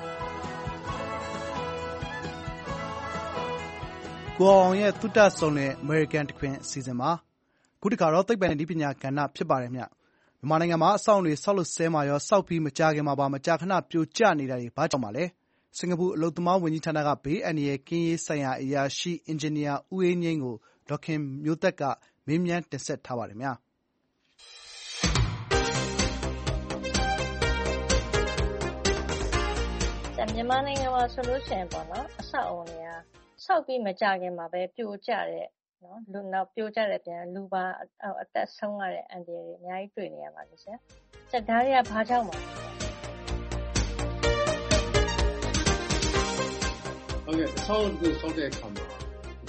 ကိုအောင်ရဲ့သုတဆုံတဲ့ American တခွင်အစီအစဉ်မှာခုတခါတော့သိပ္ပံနဲ့နည်းပညာကဏ္ဍဖြစ်ပါတယ်မြမြန်မာနိုင်ငံမှာအဆောက်အဦတွေဆောက်လို့ဆဲမှာရောစောက်ပြီးမကြာခင်မှာပါမကြာခဏပြိုကျနေတာတွေဘာကြောင့်ပါလဲစင်ကာပူအလုပ်သမားဝန်ကြီးဌာနကဘေးအန္တရာယ်ကင်းရေးဆိုင်ရာအရာရှိအင်ဂျင်နီယာဦးအေးငိမ့်ကိုဒေါက်ခင်မျိုးသက်ကမေးမြန်းတင်ဆက်ထားပါတယ်မြမြန်မာနိုင်ငံမှာဆိုလို့ရှိရင်ပေါ့နော်အဆောက်အဦတွေကဆောက်ပြီးမကြခင်မှာပဲပြိုကျတဲ့နော်လူနောက်ပြိုကျတဲ့ပြန်လူပါအသက်ဆုံးရတဲ့အန္တရာယ်တွေအများကြီးတွေ့နေရပါလိမ့်ရှင်။စက်သားတွေကဘာကြောင့်ပါလဲ။ဟုတ်ကဲ့ဆောက်လို့ဆောက်တဲ့အခါမှာ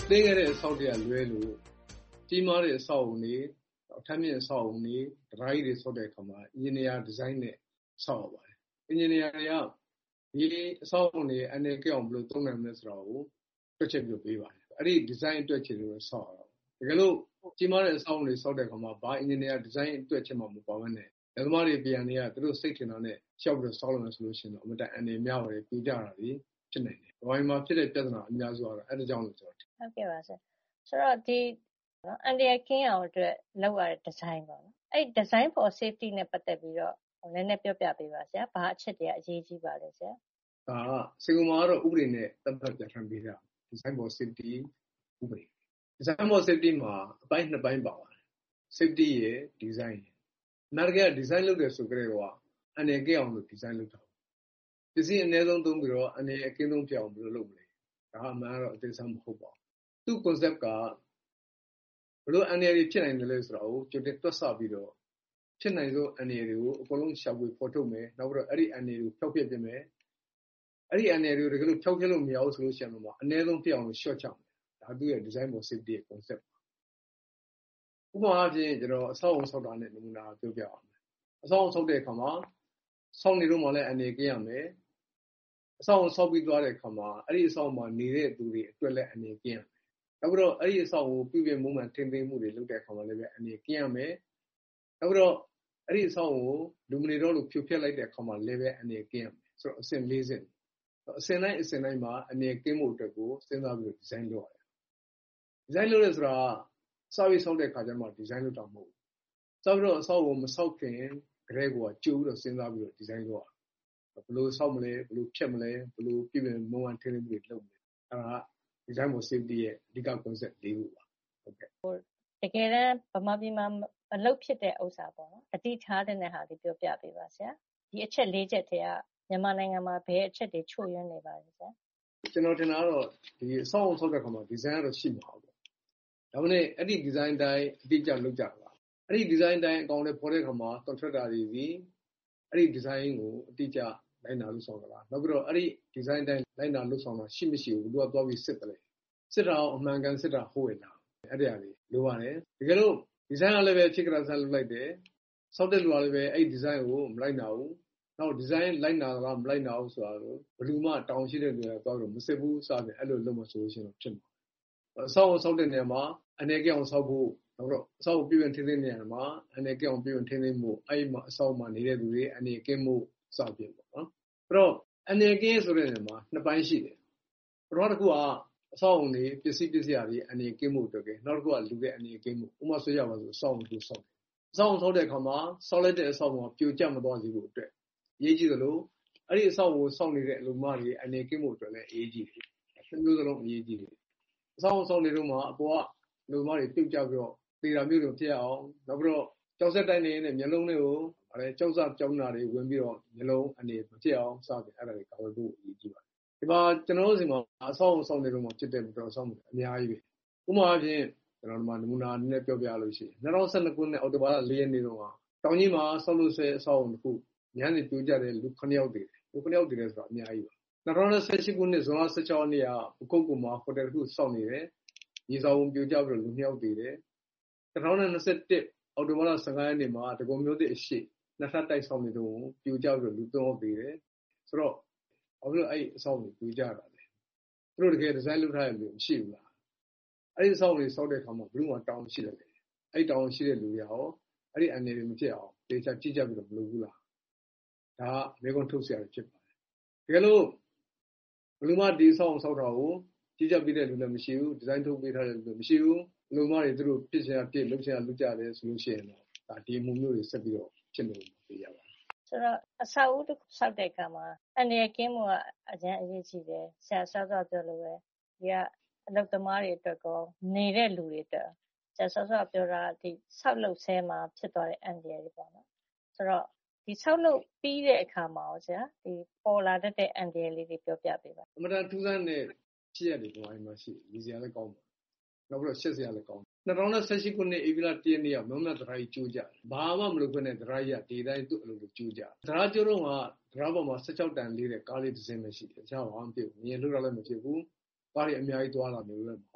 သေးခဲ့တဲ့အဆောက်တွေကလွဲလို့ကြီးမားတဲ့အဆောက်အုံတွေအထက်မြင့်အဆောက်အုံတွေဒရိုင်းတွေဆောက်တဲ့အခါမှာအင်ဂျင်နီယာဒီဇိုင်းနဲ့ဆောက်ရပါတယ်အင်ဂျင်နီယာတွေကဒီအဆောက်အုံတွေအနေကအောင်ဘယ်လိုသုံးနိုင်မလဲဆိုတာကိုတွက်ချက်ပြပေးပါတယ်အဲ့ဒီဒီဇိုင်းအတွက်ချင်လို့ဆောက်ရအောင်တကယ်လို့ကြီးမားတဲ့အဆောက်အုံတွေဆောက်တဲ့အခါမှာဘာအင်ဂျင်နီယာဒီဇိုင်းအတွက်ချင်မှမပါဘဲနဲ့လက်သမားတွေပြန်နေရသူတို့စိတ်ထင်တာနဲ့ရှောက်ပြီးတော့ဆောက်လို့ဆိုလို့ရှိရင်တော့အမတန်အနေများပါတယ်ပြကြတာတွေဖြစ်နိုင်တယ်။ဘာမှဖြစ်တဲ့ပြဿနာအများစုကတော့အဲ့ဒါကြောင့်လို့ဆိုတော့ဟုတ်ကဲ့ပါဆရာဆိုတော့ဒီနော်အန်ဒီယာကင်းအောင်အတွက်လောက်ရတဲ့ဒီဇိုင်းပေါ့နော်အဲ့ design for safety နဲ့ပတ်သက်ပြီးတော့နည်းနည်းပြောပြပေးပါဆရာဘာအချက်တွေအရေးကြီးပါလဲဆရာဒါကစင်ကာပူမှာတော့ဥပဒေနဲ့သက်သက်ပြဋ္ဌာန်းပေးတာ design for safety ဥပဒေ design for safety မှာအပိုင်းနှစ်ပိုင်းပါပါတယ် safety ရဲ့ design ရဲ့နောက်တစ်ခါ design လုပ်တယ်ဆိုကြတော့အနေကအောင်လို့ design လုပ်တာပစ္စည်းအနည်းဆုံးသုံးပြီးတော့အနေအကင်းဆုံးပြောင်းဘယ်လိုလုပ်မလဲဒါအမှန်တော့အသေးစားမဟုတ်ပါဘူးသူ့ concept ကဘလို့အနေရဖြစ်နိုင်တယ်လဲဆိုတော့ကြိုတင်တွက်ဆပြီးတော့ဖြစ်နိုင်သောအနေတွေကိုအကုန်လုံးရှာဖွေဖော်ထုတ်မယ်နောက်ပြီးတော့အဲ့ဒီအနေတွေကိုဖျောက်ပြစ်ပြင်မယ်အဲ့ဒီအနေတွေကိုတကယ်လို့ဖျောက်ပြစ်လို့မရဘူးဆိုလို့ရှိရင်တော့အနည်းဆုံးပြအောင်လို့ short ချမယ်ဒါသူ့ရဲ့ design for safety ရဲ့ concept ဥပမာအားဖြင့်ကျွန်တော်အဆောက်အအုံဆောက်တာနဲ့နမူနာပြောပြအောင်အဆောက်အအုံဆောက်တဲ့အခါမှာဆောက်နေတော့မှလည်းအနေကင်းရမယ်အဆောက်အအုံဆောက်ပြီးသွားတဲ့အခါမှာအဲ့ဒီအဆောက်အအုံမှာနေတဲ့သူတွေအတွက်လည်းအနေကင်းရမယ်နောက်ပြီးတော့အဲ့ဒီအဆောက်အအုံပြုပြင်မှုမှန်ထိန်းသိမ်းမှုတွေလုပ်တဲ့အခါမှာလည်းပဲအနေကင်းရမယ်နောက်ပြီးတော့အဲ့ဒီအဆောက်အအုံလူမနေတော့လို့ဖြိုဖျက်လိုက်တဲ့အခါမှာလည်းပဲအနေကင်းရမယ်ဆိုတော့အဆင့်၄ဆင့်အဆင့်တိုင်းအဆင့်တိုင်းမှာအနေကင်းမှုအတွက်ကိုစဉ်းစားပြီးတော့ဒီဇိုင်းလုပ်ရတယ်ဒီဇိုင်းလုပ်ရဆိုတာစာရေးဆောက်တဲ့အခါကျမှဒီဇိုင်းလုပ်တာမဟုတ်ဘူးဆောက်ပြီးတော့အဆောက်အအုံမဆောက်ခင်ကလေးကကြိုးပြီးတော့စဉ်းစားပြီးတော့ဒီဇိုင်းလုပ်ရဘယ်လိုဆောက်မလဲဘယ်လိုဖြတ်မလဲဘယ်လိုပြုပြင်မှုမှန်ထိန်းသိမ်းမှုတွေလုပ်မလဲအဲ့ဒါ design for safety ရဲ့အဓိက concept လေးခုပါဟုတ်ကဲ့တကယ်တမ်းဗမာပြည်မှာအလုပ်ဖြစ်တဲ့ဥစ္စာပေါ့နော်အတိထားတဲ့ဟာဒီပြောပြပေးပါဆရာဒီအချက်၄ချက်တည်းကမြန်မာနိုင်ငံမှာဘယ်အချက်တွေချို့ယွင်းနေပါလဲဆရာကျွန်တော်ထင်တာတော့ဒီအဆောက်အအုံဆောက်တဲ့အခါမှာ design ကတော့ရှိမှာပေါ့ဒါပေမဲ့အဲ့ဒီ design တိုင်းအတိအကျလုပ်ကြတာအဲ့ဒီ design တိုင်းအကောင်တွေပေါ်တဲ့အခါမှာ contractor တွေဒီအဲ့ဒီ design ကိုအတိအကျလိုက်နာလို့ဆောင်ကြလားနောက်ပြီးတော့အဲ့ဒီ design တိုင်းလိုက်နာလို့ဆောင်တာရှိမရှိဘူးသူကသွားပြီးစစ်တယ်စစ်တာအမှန်ကန်စစ်တာဟုတ်ရဲ့လားအဲ့ဒီအရာလေးလိုပါတယ်တကယ်လို့ design ကလည်းပဲဖြစ်ကြတာဆက်လုပ်လိုက်တယ်စောက်တဲ့လူကလည်းပဲအဲ့ဒီ design ကိုမလိုက်နာဘူးနောက် design လိုက်နာတာမလိုက်နာဘူးဆိုတာတော့ဘယ်သူမှတောင်းရှိတဲ့လူတွေကသွားတော့မစစ်ဘူးစသဖြင့်အဲ့လိုလုပ်မှဆိုလို့ရှိရင်ဖြစ်မှာအဆောက်အဆောက်တဲ့နေရာမှာအနေကအောင်ဆောက်ဖို့နောက်တော့အဆောက်အပြုပြင်ထိန်းသိမ်းနေရမှာအနေကအောင်ပြုပြင်ထိန်းသိမ်းမှုအဲ့ဒီမှာအဆောက်မှာနေတဲ့သူတွေအနေကင်းမှုစသဖြင့်ပေါ့နော်အဲ့တော့အနေကင်းဆိုတဲ့နေရာမှာနှစ်ပိုင်းရှိတယ်ပထမတစ်ခုကအဆောက်အုံတွေပစ္စည်းပစ္စည်းတွေအနေကင်းမှုအတွက်ကနောက်တစ်ခုကလူတဲ့အနေကင်းမှုဥပမာဆိုရပါဆိုအဆောက်အုံကိုဆောက်တယ်အဆောက်အုံဆောက်တဲ့အခါမှာဆောက်လိုက်တဲ့အဆောက်အုံကပြိုကျမသွားစေဖို့အတွက်အရေးကြီးသလိုအဲ့ဒီအဆောက်အုံကိုဆောက်နေတဲ့အလူမတွေအနေကင်းမှုအတွက်လည်းအရေးကြီးတယ်တစ်မျိုးစလုံးအရေးကြီးတယ်အဆောက်အုံဆောက်နေတော့မှအပေါ်ကလူမတွေပြုတ်ကျပြီးတော့တေတာမျိုးတွေဖြစ်အောင်နောက်ပြီးတော့ကြောက်ဆက်တိုင်းနေနဲ့မျက်လုံးတွေကိုအဲကြောက်စကြောင်းတာတွေဝင်ပြီးတော့မျက်လုံးအနေမဖြစ်အောင်စသည်အဲ့ဒါတွေကာဝယ်ဖို့အရေးကြီးပါတယ်ဒီမှာကျွန်တော်တို့စီမှာအဆောက်အုံဆောက်နေတော့မှဖြစ်တဲ့တော့ဆောက်မှုအများကြီးပဲဥပမာအဖြစ်ကျွန်တော်တို့မှာနမူနာနည်းနည်းပြောပြလို့ရှိရင်၂၀၁၂ခုနှစ်အောက်တိုဘာလ၄ရက်နေ့တော့တောင်ကြီးမှာဆောက်လို့ဆဲအဆောက်အုံတစ်ခုညနေပြိုကျတဲ့လူခုနှစ်ယောက်တည်တယ်လူခုနှစ်ယောက်တည်တယ်ဆိုတာအများကြီးပါ၂၀၁၈ခုနှစ်ဇွန်လ၁၆ရက်နေ့ကပကုတ်ကူမှာဟိုတယ်တစ်ခုဆောက်နေတယ်ရေဆောင်ပြိုကျပြီးတော့လူနှစ်ယောက်တည်တယ်၂၀၂၁အောက်တိုဘာလ၁၅ရက်နေ့မှာတကုံမျိုးသစ်အရှိနှစ်ထပ်တိုက်ဆောင်နေတော့ပြိုကျပြီးတော့လူသုံးယောက်တည်တယ်ဆိုတော့ဘာလို့အဲ့အဆောက်အုံပြိုကျတာလဲသူတို့တကယ်ဒီဇိုင်းလုပ်ထားရလို့မရှိဘူးလားအဲ့ဒီအဆောက်အုံတွေဆောက်တဲ့အခါမှာဘယ်လိုမှတောင်းရှိတယ်လေအဲ့တောင်းရှိတဲ့လူတွေရောအဲ့ဒီအနေနဲ့မဖြစ်အောင်တေချာကြည့်ကြပြီးတော့မလုပ်ဘူးလားဒါကမေကွန်ထုတ်เสียရဖြစ်ပါတယ်တကယ်လို့ဘယ်လိုမှဒီအဆောက်အုံဆောက်တာကိုကြည့်ကြပြီးတဲ့လူလည်းမရှိဘူးဒီဇိုင်းထုတ်ပေးထားတဲ့လူလည်းမရှိဘူးဘယ်လိုမှတွေသူတို့ပြစ်ချင်တာပြစ်လုပ်ချင်တာလုပ်ကြတယ်ဆိုလို့ရှိရင်တော့ဒါဒီမှုမျိုးတွေဆက်ပြီးတော့ဖြစ်နေမှာပြရပါတယ်ဆိုတော့အဆောက်အဦတစ်ခုဆောက်တဲ့အခါမှာအနေကင်းမှုကအကျဉ်းအရေးကြီးတယ်ဆရာဆောက်ဆောက်ပြောလို့ပဲဒီကအလုပ်သမားတွေအတွက်ကောနေတဲ့လူတွေအတွက်ဆရာဆောက်ဆောက်ပြောတာဒီဆောက်လုပ်ဆဲမှာဖြစ်သွားတဲ့အန်ဒီရတွေပေါ့နော်ဆိုတော့ဒီဆောက်လုပ်ပြီးတဲ့အခါမှာရောဆရာဒီပေါ်လာတဲ့အန်ဒီရလေးတွေပြောပြပေးပါအမှန်တန်ထူးဆန်းတဲ့ဖြစ်ရတယ်ဒီမှာရှိရည်စရာလည်းကောင်းပါနောက်ပြီးတော့ရှက်စရာလည်းကောင်း၂၀၁၈ခုနှစ်ဧပြီလ၁ရက်နေ့ကမမတ်ဒရာကြီးကျိုးကြတယ်ဘာမှမလုပ်ခွင့်နဲ့ဒရာကြီးကဒီတိုင်းသူ့အလုပ်ကိုကျိုးကြဒရာကျိုးတော့ကဒရာပေါ်မှာ၁၆တန်လေးတဲ့ကားလေးတစ်စင်းပဲရှိတယ်အခြားဘာမှမဖြစ်ဘူးမြင်လို့လည်းမဖြစ်ဘူးကားတွေအများကြီးသွားလာမျိုးလည်းမဟုတ်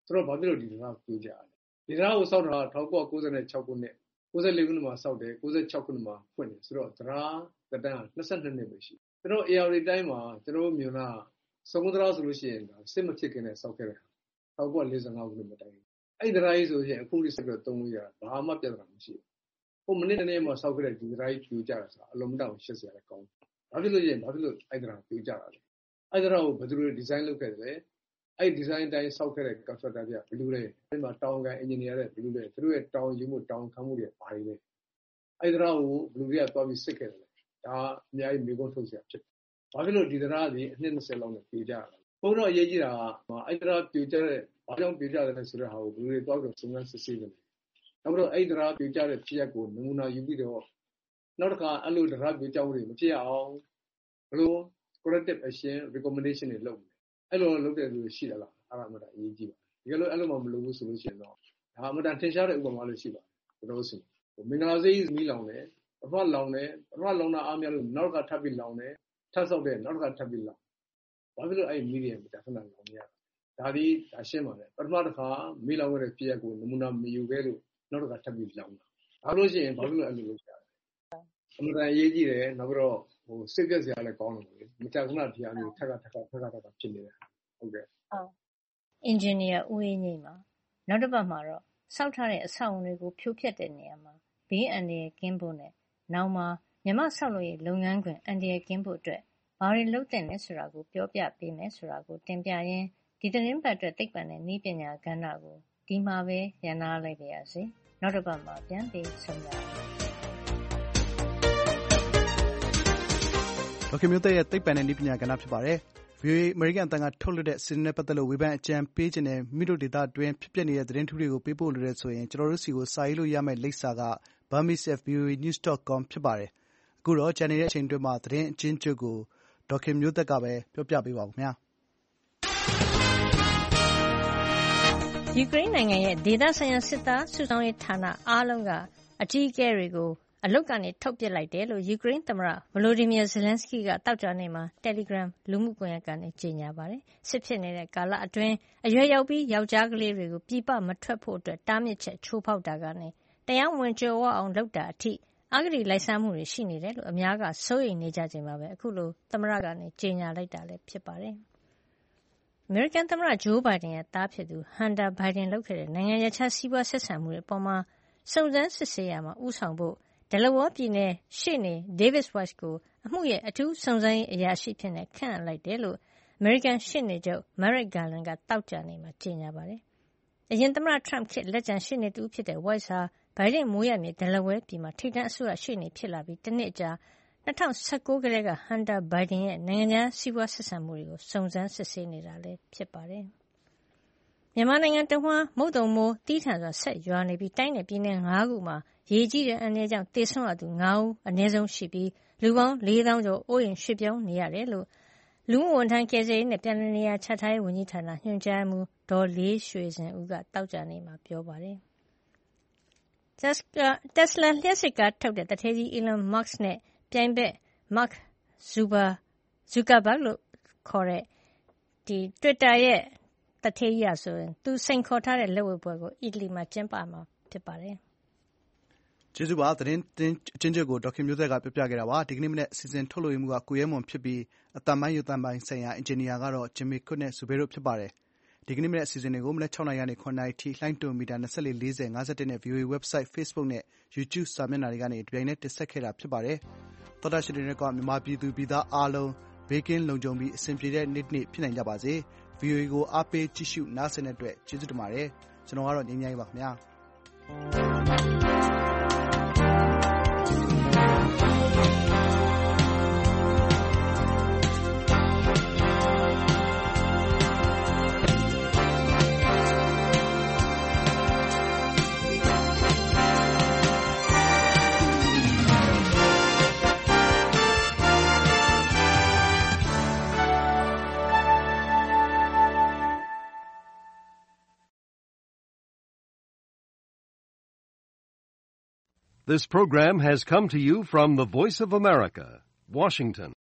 ဆိုတော့ဘာဖြစ်လို့ဒီတရားကိုပြောကြလဲဒီတရားကိုစောက်တာ၁၉၉၆ခုနှစ်၉၄ခုနှစ်မှာစောက်တယ်၉၆ခုနှစ်မှာဖွင့်တယ်ဆိုတော့တရားတတန်း၂၂နှစ်ပဲရှိကျွန်တော် A R တိုင်းမှာကျွန်တော်မြို့နာစကုတရားဆိုလို့ရှိရင်စစ်မဖြစ်ခင်နဲ့စောက်ခဲ့တယ်၁၉၄၅ခုနှစ်မှာတိုင်းအဲ့ဒီတရားကြီးဆိုရင်အခုဒီစက်တော့သုံးလို့ရတာဘာမှပြဿနာမရှိဘူးဟိုမိနစ်တနေ့မှာစောက်ခဲ့တဲ့ဒီတရားကြီးပြိုကြတာဆိုတာအလုံးမတောင်ရှစ်စရာလည်းကောင်းဘာဖြစ်လို့ရင်ဘာဖြစ်လို့အဲ့ဒီတရားပြိုကြတာလဲအဲ့ဒီတရားကိုဘယ်သူတွေဒီဇိုင်းလုပ်ခဲ့တယ်အဲ့ဒီဒီဇိုင်းတိုင်းစောက်ခဲ့တဲ့ constructor ပြဘယ်လိုလဲအဲ့မှာတောင်ကန် engineer တွေဘယ်လိုလဲသူတို့ရဲ့တောင်ယူမှုတောင်ခံမှုတွေဘာတွေလဲအဲ့ဒီတရားကိုဘယ်လိုတွေကသွားပြီးစစ်ခဲ့တယ်ဒါအများကြီးမိကုန်ထုတ်เสียဖြစ်တယ်ဘာဖြစ်လို့ဒီတရားကြီးအနှစ်၂၀လောက်နဲ့ပြိုကြတာလဲဘုန်းတော်အရေးကြီးတာကအဲ့ဒီတရားပြိုကြတဲ့ဘာကြောင့်ပြိုကြတယ်လဲဆိုတဲ့ဟာကိုဘယ်လိုတွေသွားပြီးစုံစမ်းစစ်ဆေးတယ်နောက်ပြီးတော့အဲ့ဒီတရားပြိုကြတဲ့ဖြစ်ရပ်ကိုနမူနာယူပြီးတော့နောက်တစ်ခါအဲ့လိုတရားပြိုကြမှုတွေမဖြစ်အောင်ဘယ်လို corrective action recommendation တွေလုပ်အဲ့လိုလုပ်တဲ့လူရှိတယ်လားအဲ့ဒါမှတော့အရေးကြီးပါတယ်ဒီလိုအဲ့လိုမှမလုပ်ဘူးဆိုလို့ရှိရင်တော့ဒါမှတော့ထင်ရှားတဲ့ဥပမာလို့ရှိပါတယ်တို့ဆိုမင်္ဂလာစေးမီးလောင်တယ်ပထမလောင်တယ်ပထမလောင်တာအားများလို့နောက်ကထပ်ပြီးလောင်တယ်ထပ်ဆောက်တယ်နောက်ကထပ်ပြီးလောင်ဘာဖြစ်လို့အဲ့မီးတွေမတခဏလောင်နေရတာဒါဒီဒါရှင်းပါတယ်ပထမတစ်ခါမီးလောင်ခဲ့တဲ့ပြရက်ကိုနမူနာမယူခဲ့လို့နောက်ကထပ်ပြီးလောင်တာဒါလို့ရှိရင်ဘာဖြစ်လို့အဲ့လိုလုပ်ကြလဲအမှန်တန်ရေးကြည့်တယ်နောက်ပြီးတော့ဟိုစိတ်ပြက်စရာလည်းကောင်းတယ်လေမတခဏတရားမျိုးထက်ကထက်ကထက်ကထက်ကဖြစ်နေတယ်ဟုတ်ကဲ့ဟုတ်အင်ဂျင်နီယာဦးအေးငိမ့်ပါနောက်တစ်ပတ်မှာတော့စောက်ထားတဲ့အဆောက်အုံတွေကိုဖြိုဖျက်တဲ့နေရာမှာဘေးအန္တရာယ်ကင်းဖို့နဲ့နောက်မှာမြမဆောက်လုပ်ရေးလုပ်ငန်းခွင်အန္တရာယ်ကင်းဖို့အတွက်ဘာတွေလုပ်သင့်လဲဆိုတာကိုပြောပြပေးမယ်ဆိုတာကိုတင်ပြရင်းဒီသတင်းပတ်အတွက်သိပ္ပံနဲ့နည်းပညာကဏ္ဍကိုဒီမှာပဲရန်နာလိုက်ပါရစေနောက်တစ်ပတ်မှာပြန်ပြီးဆုံရအောင်ဒေါက်တာမျိုးသက်ရဲ့သိပ္ပံနဲ့နည်းပညာကဏ္ဍဖြစ်ပါတယ်။ဗွီအိုအေအမေရိကန်အသံကထုတ်လွှင့်တဲ့စီစဉ်နဲ့ပတ်သက်လို့ဝေဖန်အကြံပေးခြင်းနဲ့မိတို့ဒေသတွင်းဖြစ်ပျက်နေတဲ့သတင်းထူးတွေကိုပေးပို့လိုတဲ့ဆိုရင်ကျွန်တော်တို့စီကိုစာရေးလို့ရမယ့်လိပ်စာက burmese at v o a news dot com ဖြစ်ပါတယ်။အခုတော့ကျန်နေတဲ့အချိန်တွင်းမှာသတင်းအချင်းချုပ်ကိုဒေါက်တာမျိုးသက်ကပဲပြောပြပေးပါဦးခင်ဗျာ။ယူကရိန်းနိုင်ငံရဲ့ဒေသဆိုင်ရာစစ်သားစုဆောင်းရေးဌာနအားလုံးကအကြီးအကဲတွေကိုအလုတ်ကနေထုတ်ပစ်လိုက်တယ်လို့ယူကရိန်းသမ္မတဗလိုဒီမီယာဇယ်လန်စကီးကတောက်ကြနေ့မှာ Telegram လူမှုကွန်ရက်ကနေကြေညာပါတယ်။စစ်ဖြစ်နေတဲ့ကာလအတွင်းအရွယ်ရောက်ပြီးယောက်ျားကလေးတွေကိုပြည်ပမထွက်ဖို့အတွက်တားမြစ်ချက်ချိုးဖောက်တာကနေတရားဝင်ကြွယ်ဝအောင်လုပ်တာအထိအဂတိလိုက်စားမှုတွေရှိနေတယ်လို့အများကစိုးရိမ်နေကြချိန်မှာပဲအခုလိုသမ္မတကနေကြေညာလိုက်တာလည်းဖြစ်ပါတယ်။အမေရိကန်သမ္မတဂျိုးဘိုင်ဒန်ရဲ့သားဖြစ်သူဟန်တာဘိုင်ဒန်လုပ်ခဲ့တဲ့နိုင်ငံခြားစီးပွားဆက်ဆံမှုတွေအပေါ်မှာစုံစမ်းစစ်ဆေးရမှာဥဆောင်ဖို့Delaware ပြည်နယ်ရှေ့နေ David Weiss ကိုအမှုရဲ့အထူးစုံစမ်းရေးအရာရှိအဖြစ်ခန့်အပ်လိုက်တယ်လို့အမေရိကန်ရှေ့နေချုပ် Merrick Garland ကသောကြာနေ့မှာကြေညာပါတယ်။အရင်သမ္မတ Trump ခေတ်လက်ကျန်ရှေ့နေတဦးဖြစ်တဲ့ Weiss ဟာဘိုင်ဒန်မွေးရပ်မြေ Delaware ပြည်မှာထိပ်တန်းအစိုးရရှေ့နေဖြစ်လာပြီးတနှစ်အကြာ၂၀၁၉ကတည်းက Hunter Biden ရဲ့နိုင်ငံခြားစီးပွားဆက်ဆံမှုတွေကိုစုံစမ်းစစ်ဆေးနေတာလည်းဖြစ်ပါတယ်။မြန်မာနိုင်ငံတဝှမ်းမုတ်သုန်မိုးသည်းထန်စွာဆက်ရွာနေပြီးတိုင်းနဲ့ပြည်နယ်၅ခုမှာရေကြီးတဲ့အန္တရာယ်ကြောင့်သေဆုံးရသူ၅ဦးအနည်းဆုံးရှိပြီးလူပေါင်းလေးသောင်းကျော်အိုးအိမ်ရွှေ့ပြောင်းနေရတယ်လို့လူမှုဝန်ထမ်းကယ်ဆယ်ရေးနဲ့ပြန်လည်နေရာချထားရေးဝန်ကြီးဌာနညွှန်ကြားရေးမှူးဒေါ်လေးရွှေစင်ဦးကသောကြာနေ့မှာပြောပါတယ်။ Tesla လျှပ်စစ်ကားထုတ်တဲ့သူဌေးကြီး Elon Musk နဲ့ပြိုင်ဘက် Mark Zuckerberg လို့ခေါ်တဲ့ Twitter ရဲ့သူဌေးကြီးဟာဆိုရင်သူစိန်ခေါ်ထားတဲ့လက်ဝှေ့ပွဲကိုအီတလီမှာကျင်းပမှာဖြစ်ပါတယ်။ကျေးဇူးပါသတင်းအချင်းချုပ်ကိုဒေါက်ခင်မျိုးသက်ကပြောပြခဲ့တာပါဒီကနေ့မနေ့စီစဉ်ထုတ်လွှင့်မှုကကိုရဲမွန်ဖြစ်ပြီးအတန်ပိုင်းယူတန်ပိုင်းဆိုင်ရာအင်ဂျင်နီယာကတော့ဂျင်မီကွတ်နဲ့ဇူဘေတို့ဖြစ်ပါတယ်ဒီကနေ့မနေ့အစီအစဉ်တွေကိုမနေ့၆နာရီကနေ၇နာရီထိလှိုင်းတွန်မီတာ၂၄ ၄၀ ၅၁နဲ့ ဗွီအိုအေ website Facebook နဲ့ YouTube စာမျက်နှာတွေကနေဒီပိုင်းနဲ့တင်ဆက်ခဲ့တာဖြစ်ပါတယ်သောတာရှင်တွေကမြန်မာပြည်သူပြည်သားအားလုံးဘေးကင်းလုံခြုံပြီးအဆင်ပြေတဲ့နေ့နေ့ဖြစ်နိုင်ကြပါစေ ဗွီအိုအေ ကိုအားပေးကြည့်ရှုနားဆင်တဲ့အတွက်ကျေးဇူးတင်ပါတယ်ကျွန်တော်ကတော့ငြိမ်းချမ်းရေးပါခင်ဗျာ This program has come to you from the Voice of America, Washington.